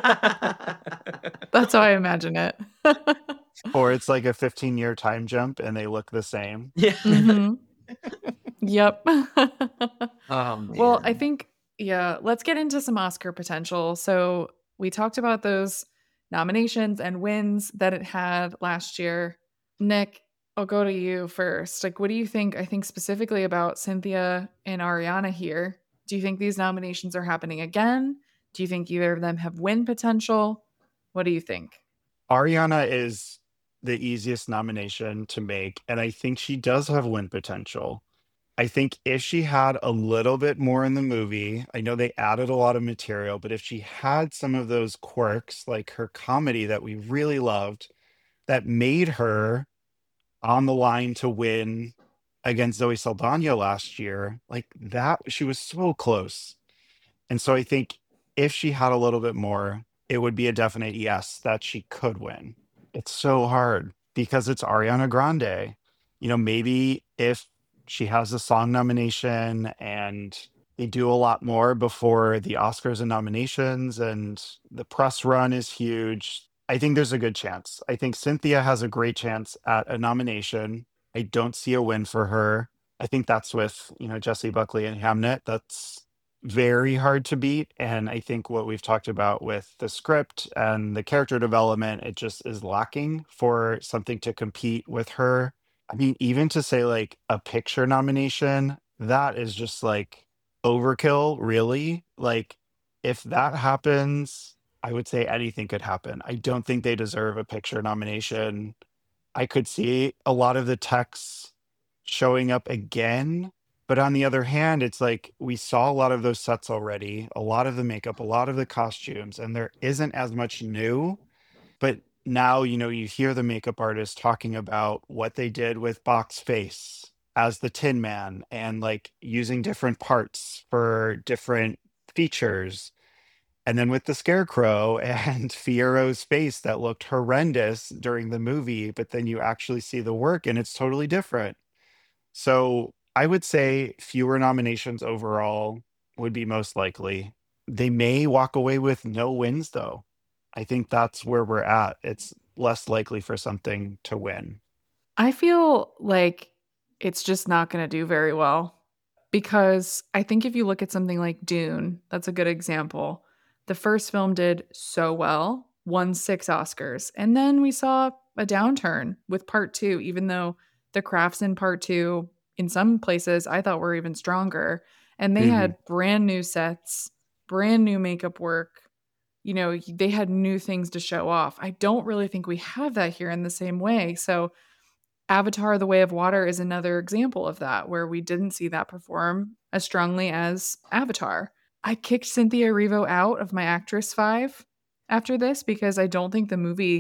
That's how I imagine it. Or it's like a 15-year time jump and they look the same. Yeah. Mhm. Yep. Oh man. Well, I think, let's get into some Oscar potential. So we talked about those nominations and wins that it had last year. Nick, I'll go to you first. Like, what do you think? I think specifically about Cynthia and Ariana here. Do you think these nominations are happening again? Do you think either of them have win potential? What do you think? Ariana is the easiest nomination to make, and I think she does have win potential. I think if she had a little bit more in the movie, I know they added a lot of material, but if she had some of those quirks, like her comedy that we really loved, that made her on the line to win against Zoe Saldana last year, like that, she was so close. And so I think if she had a little bit more, it would be a definite yes that she could win. It's so hard because it's Ariana Grande. Maybe if she has a song nomination and they do a lot more before the Oscars and nominations and the press run is huge, I think there's a good chance. I think Cynthia has a great chance at a nomination. I don't see a win for her. I think that's with, Jessie Buckley and Hamnet. That's very hard to beat. And I think what we've talked about with the script and the character development, it just is lacking for something to compete with her. I mean, even to say like a picture nomination, that is just like overkill, really. Like, if that happens, I would say anything could happen. I don't think they deserve a picture nomination. I could see a lot of the texts showing up again. But on the other hand, it's like we saw a lot of those sets already, a lot of the makeup, a lot of the costumes, and there isn't as much new. But now, you hear the makeup artist talking about what they did with Bach's face as the Tin Man and like using different parts for different features. And then with the Scarecrow and Fiero's face that looked horrendous during the movie, but then you actually see the work and it's totally different. So I would say fewer nominations overall would be most likely. They may walk away with no wins, though. I think that's where we're at. It's less likely for something to win. I feel like it's just not going to do very well, because I think if you look at something like Dune, that's a good example. The first film did so well, won 6 Oscars, and then we saw a downturn with part 2, even though the crafts in part 2 in some places I thought were even stronger, and they had brand new sets, brand new makeup work. They had new things to show off. I don't really think we have that here in the same way. So Avatar: The Way of Water is another example of that, where we didn't see that perform as strongly as Avatar. I kicked Cynthia Erivo out of my Actress 5 after this because I don't think the movie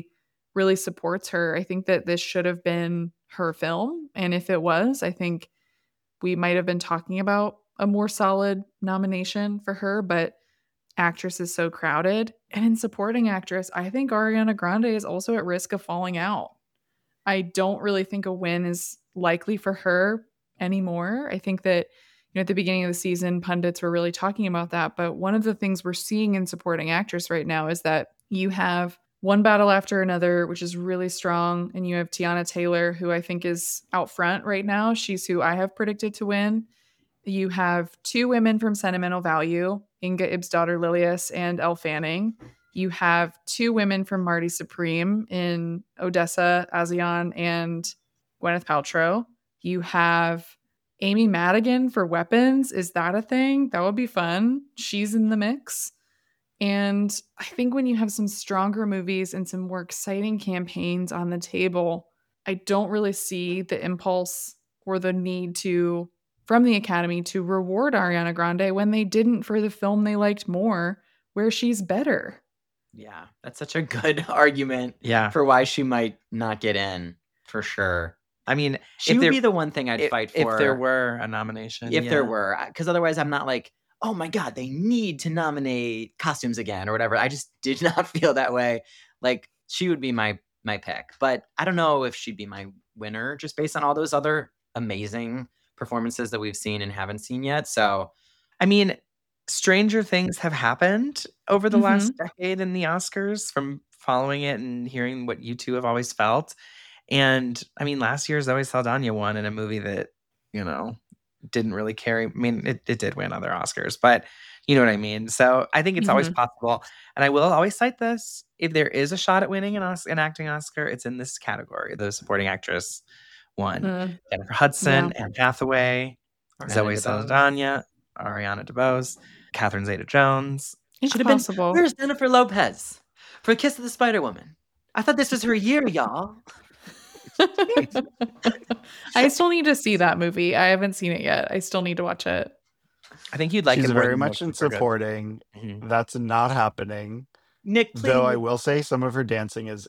really supports her. I think that this should have been her film. And if it was, I think we might have been talking about a more solid nomination for her, but actress is so crowded. And in supporting actress, I think Ariana Grande is also at risk of falling out. I don't really think a win is likely for her anymore. I think that at the beginning of the season, pundits were really talking about that. But one of the things we're seeing in supporting actress right now is that you have one battle after another, which is really strong. And you have Tiana Taylor, who I think is out front right now. She's who I have predicted to win. You have two women from Sentimental Value, Inga Ibsdottir Lilius and Elle Fanning. You have two women from Marty Supreme in Odessa A'zion and Gwyneth Paltrow. You have Amy Madigan for Weapons. Is that a thing? That would be fun. She's in the mix. And I think when you have some stronger movies and some more exciting campaigns on the table, I don't really see the impulse or the need to, from the Academy, to reward Ariana Grande when they didn't for the film they liked more, where she's better. Yeah, that's such a good argument for why she might not get in, for sure. I mean, she would be the one thing I'd fight for. If there were a nomination. If there were. Because otherwise I'm not like, oh my God, they need to nominate costumes again or whatever. I just did not feel that way. Like, she would be my pick. But I don't know if she'd be my winner just based on all those other amazing performances that we've seen and haven't seen yet. So, I mean, stranger things have happened over the last decade in the Oscars from following it and hearing what you two have always felt. And I mean, last year Zoe Saldana won in a movie that, didn't really carry. I mean, it did win other Oscars, but you know what I mean? So I think it's always possible. And I will always cite this. If there is a shot at winning an acting Oscar, it's in this category. The supporting actress won. Jennifer Hudson, Anne Hathaway, Zoe Saldana, Ariana DeBose, Catherine Zeta-Jones. It should have been, where's Jennifer Lopez for Kiss of the Spider-Woman? I thought this was her year, y'all. I still need to see that movie. I haven't seen it yet. I still need to watch it. I think you'd like She's it more very than much in most people are good. supporting. That's not happening. Nick, please. Though I will say some of her dancing is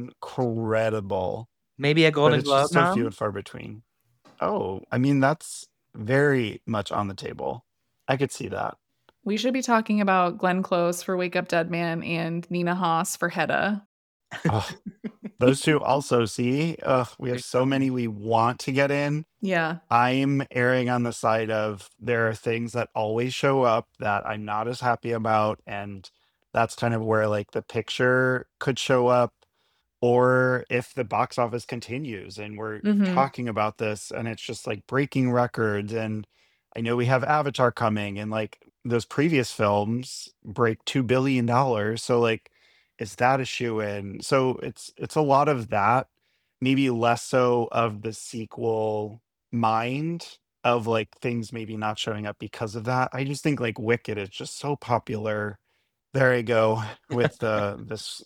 incredible. Maybe a Golden But it's Globe just so nom? few and far between. Oh, I mean, that's very much on the table. I could see that. We should be talking about Glenn Close for Wake Up Dead Man and Nina Haas for Hedda. Oh, those two also, see? We have so many we want to get in. Yeah. I'm erring on the side of there are things that always show up that I'm not as happy about. And that's kind of where like the picture could show up. Or if the box office continues and we're talking about this and it's just like breaking records. And I know we have Avatar coming and like those previous films break $2 billion. So like, is that a shoe-in? So it's a lot of that, maybe less so of the sequel mind of like things maybe not showing up because of that. I just think like Wicked is just so popular. There you go with the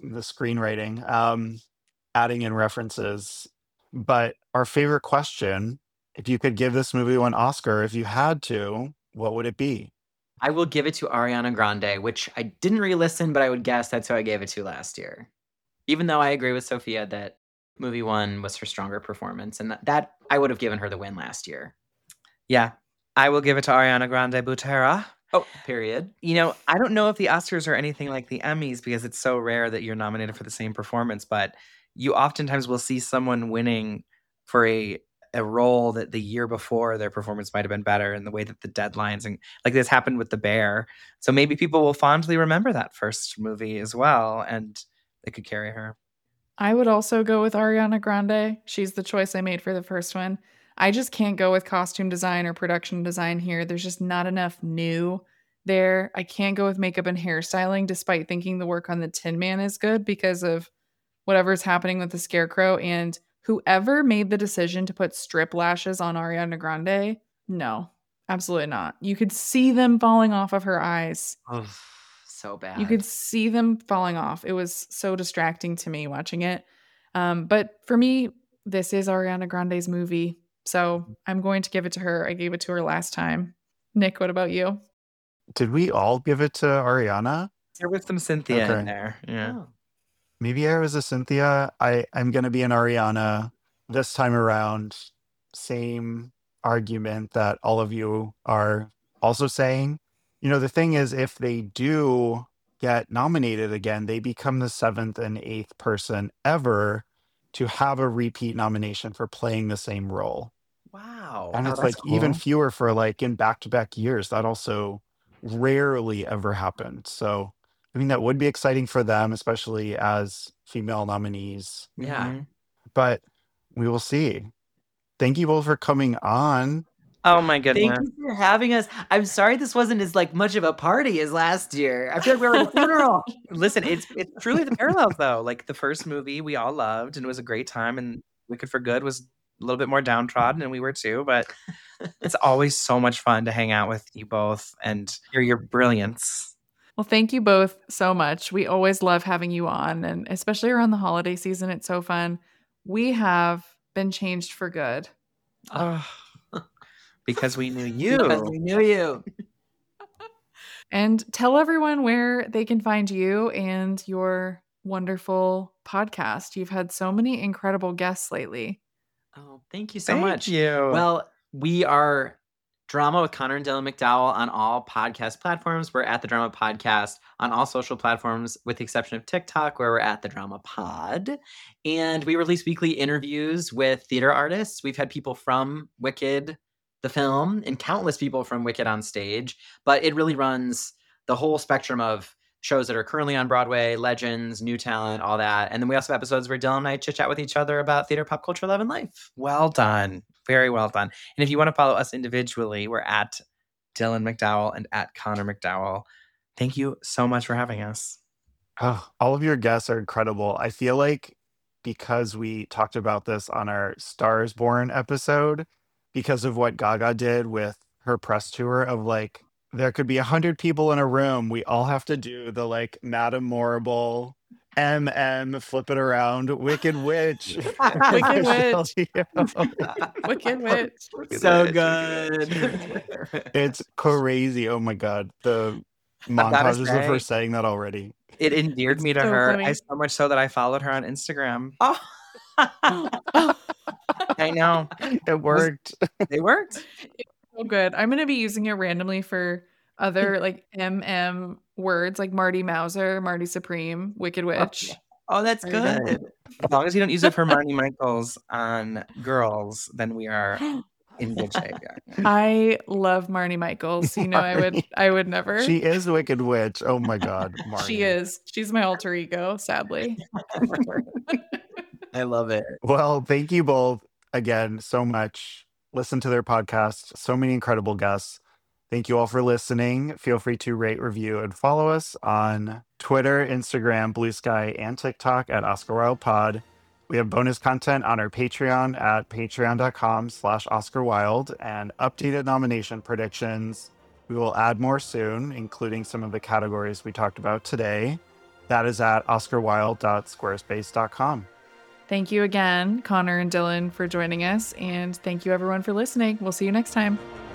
screenwriting, adding in references. But our favorite question, if you could give this movie one Oscar, if you had to, what would it be? I will give it to Ariana Grande, which I didn't re-listen, but I would guess that's who I gave it to last year. Even though I agree with Sophia that movie one was her stronger performance, and that I would have given her the win last year. Yeah, I will give it to Ariana Grande Butera. Oh, period. I don't know if the Oscars are anything like the Emmys because it's so rare that you're nominated for the same performance, but you oftentimes will see someone winning for a role that the year before their performance might have been better, and the way that the deadlines and like this happened with The Bear. So maybe people will fondly remember that first movie as well, and it could carry her. I would also go with Ariana Grande. She's the choice I made for the first one. I just can't go with costume design or production design here. There's just not enough new there. I can't go with makeup and hairstyling, despite thinking the work on the Tin Man is good because of whatever's happening with the Scarecrow. And whoever made the decision to put strip lashes on Ariana Grande, no, absolutely not. You could see them falling off of her eyes. Oh, so bad. You could see them falling off. It was so distracting to me watching it. But for me, this is Ariana Grande's movie. So I'm going to give it to her. I gave it to her last time. Nick, what about you? Did we all give it to Ariana? There was some Cynthia in there. Yeah. Oh. Maybe I was a Cynthia. I'm going to be an Ariana this time around. Same argument that all of you are also saying. The thing is, if they do get nominated again, they become the seventh and eighth person ever to have a repeat nomination for playing the same role. Wow. And Oh, it's that's like even cool. fewer for like in back-to-back years. That also rarely ever happened. So I mean, that would be exciting for them, especially as female nominees. Yeah. Mhm. But we will see. Thank you both for coming on. Oh my Thank goodness. you for having us. I'm sorry this wasn't as like much of a party as last year. I feel like we were at a funeral. Listen, it's truly the parallels though. Like the first movie we all loved and it was a great time, and Wicked for Good was a little bit more downtrodden, and we were too, but it's always so much fun to hang out with you both and hear your brilliance. Well, thank you both so much. We always love having you on, and especially around the holiday season, it's so fun. We have been changed for good. Oh, because we knew Because you. we knew you. And tell everyone where they can find you and your wonderful podcast. You've had so many incredible guests lately. Oh, thank you so Thank much. you. Well, we are Drama with Connor and Dylan McDowell on all podcast platforms. We're at The Drama Podcast on all social platforms, with the exception of TikTok, where we're at The Drama Pod. And we release weekly interviews with theater artists. We've had people from Wicked, the film, and countless people from Wicked on stage. But it really runs the whole spectrum of shows that are currently on Broadway, legends, new talent, all that. And then we also have episodes where Dylan and I chit chat with each other about theater, pop culture, love, and life. Well done. Very well done. And if you want to follow us individually, we're at Dylan McDowell and at Connor McDowell. Thank you so much for having us. Oh, all of your guests are incredible. I feel like because we talked about this on our Stars Born episode, because of what Gaga did with her press tour of like, there could be 100 people in a room. We all have to do the like Madame Morrible, flip it around, Wicked Witch. Wicked Michelle Witch. Yeoh. Wicked Witch. So Wicked good. It's crazy. Oh my God. The I've gotta montages of her say, saying that already. it endeared It's me to so her. funny. So much so that I followed her on Instagram. Oh. I know. It worked. They worked. So good. I'm going to be using it randomly for other like words like Marty Mauser, Marty Supreme, Wicked Witch. Oh, that's There you go. good. As long as you don't use it for Marnie Michaels on girls, then we are in good shape. Yeah. I love Marnie Michaels. You know, Marnie. I would never. She is Wicked Witch. Oh my God, Marnie. She is. She's my alter ego, sadly. I love it. Well, thank you both again so much. Listen to their podcast. So many incredible guests. Thank you all for listening. Feel free to rate, review, and follow us on Twitter, Instagram, Blue Sky, and TikTok at Oscar Wilde Pod. We have bonus content on our Patreon at patreon.com/Oscar Wilde and updated nomination predictions. We will add more soon, including some of the categories we talked about today. That is at oscarwilde.squarespace.com. Thank you again, Connor and Dylan, for joining us. And thank you, everyone, for listening. We'll see you next time.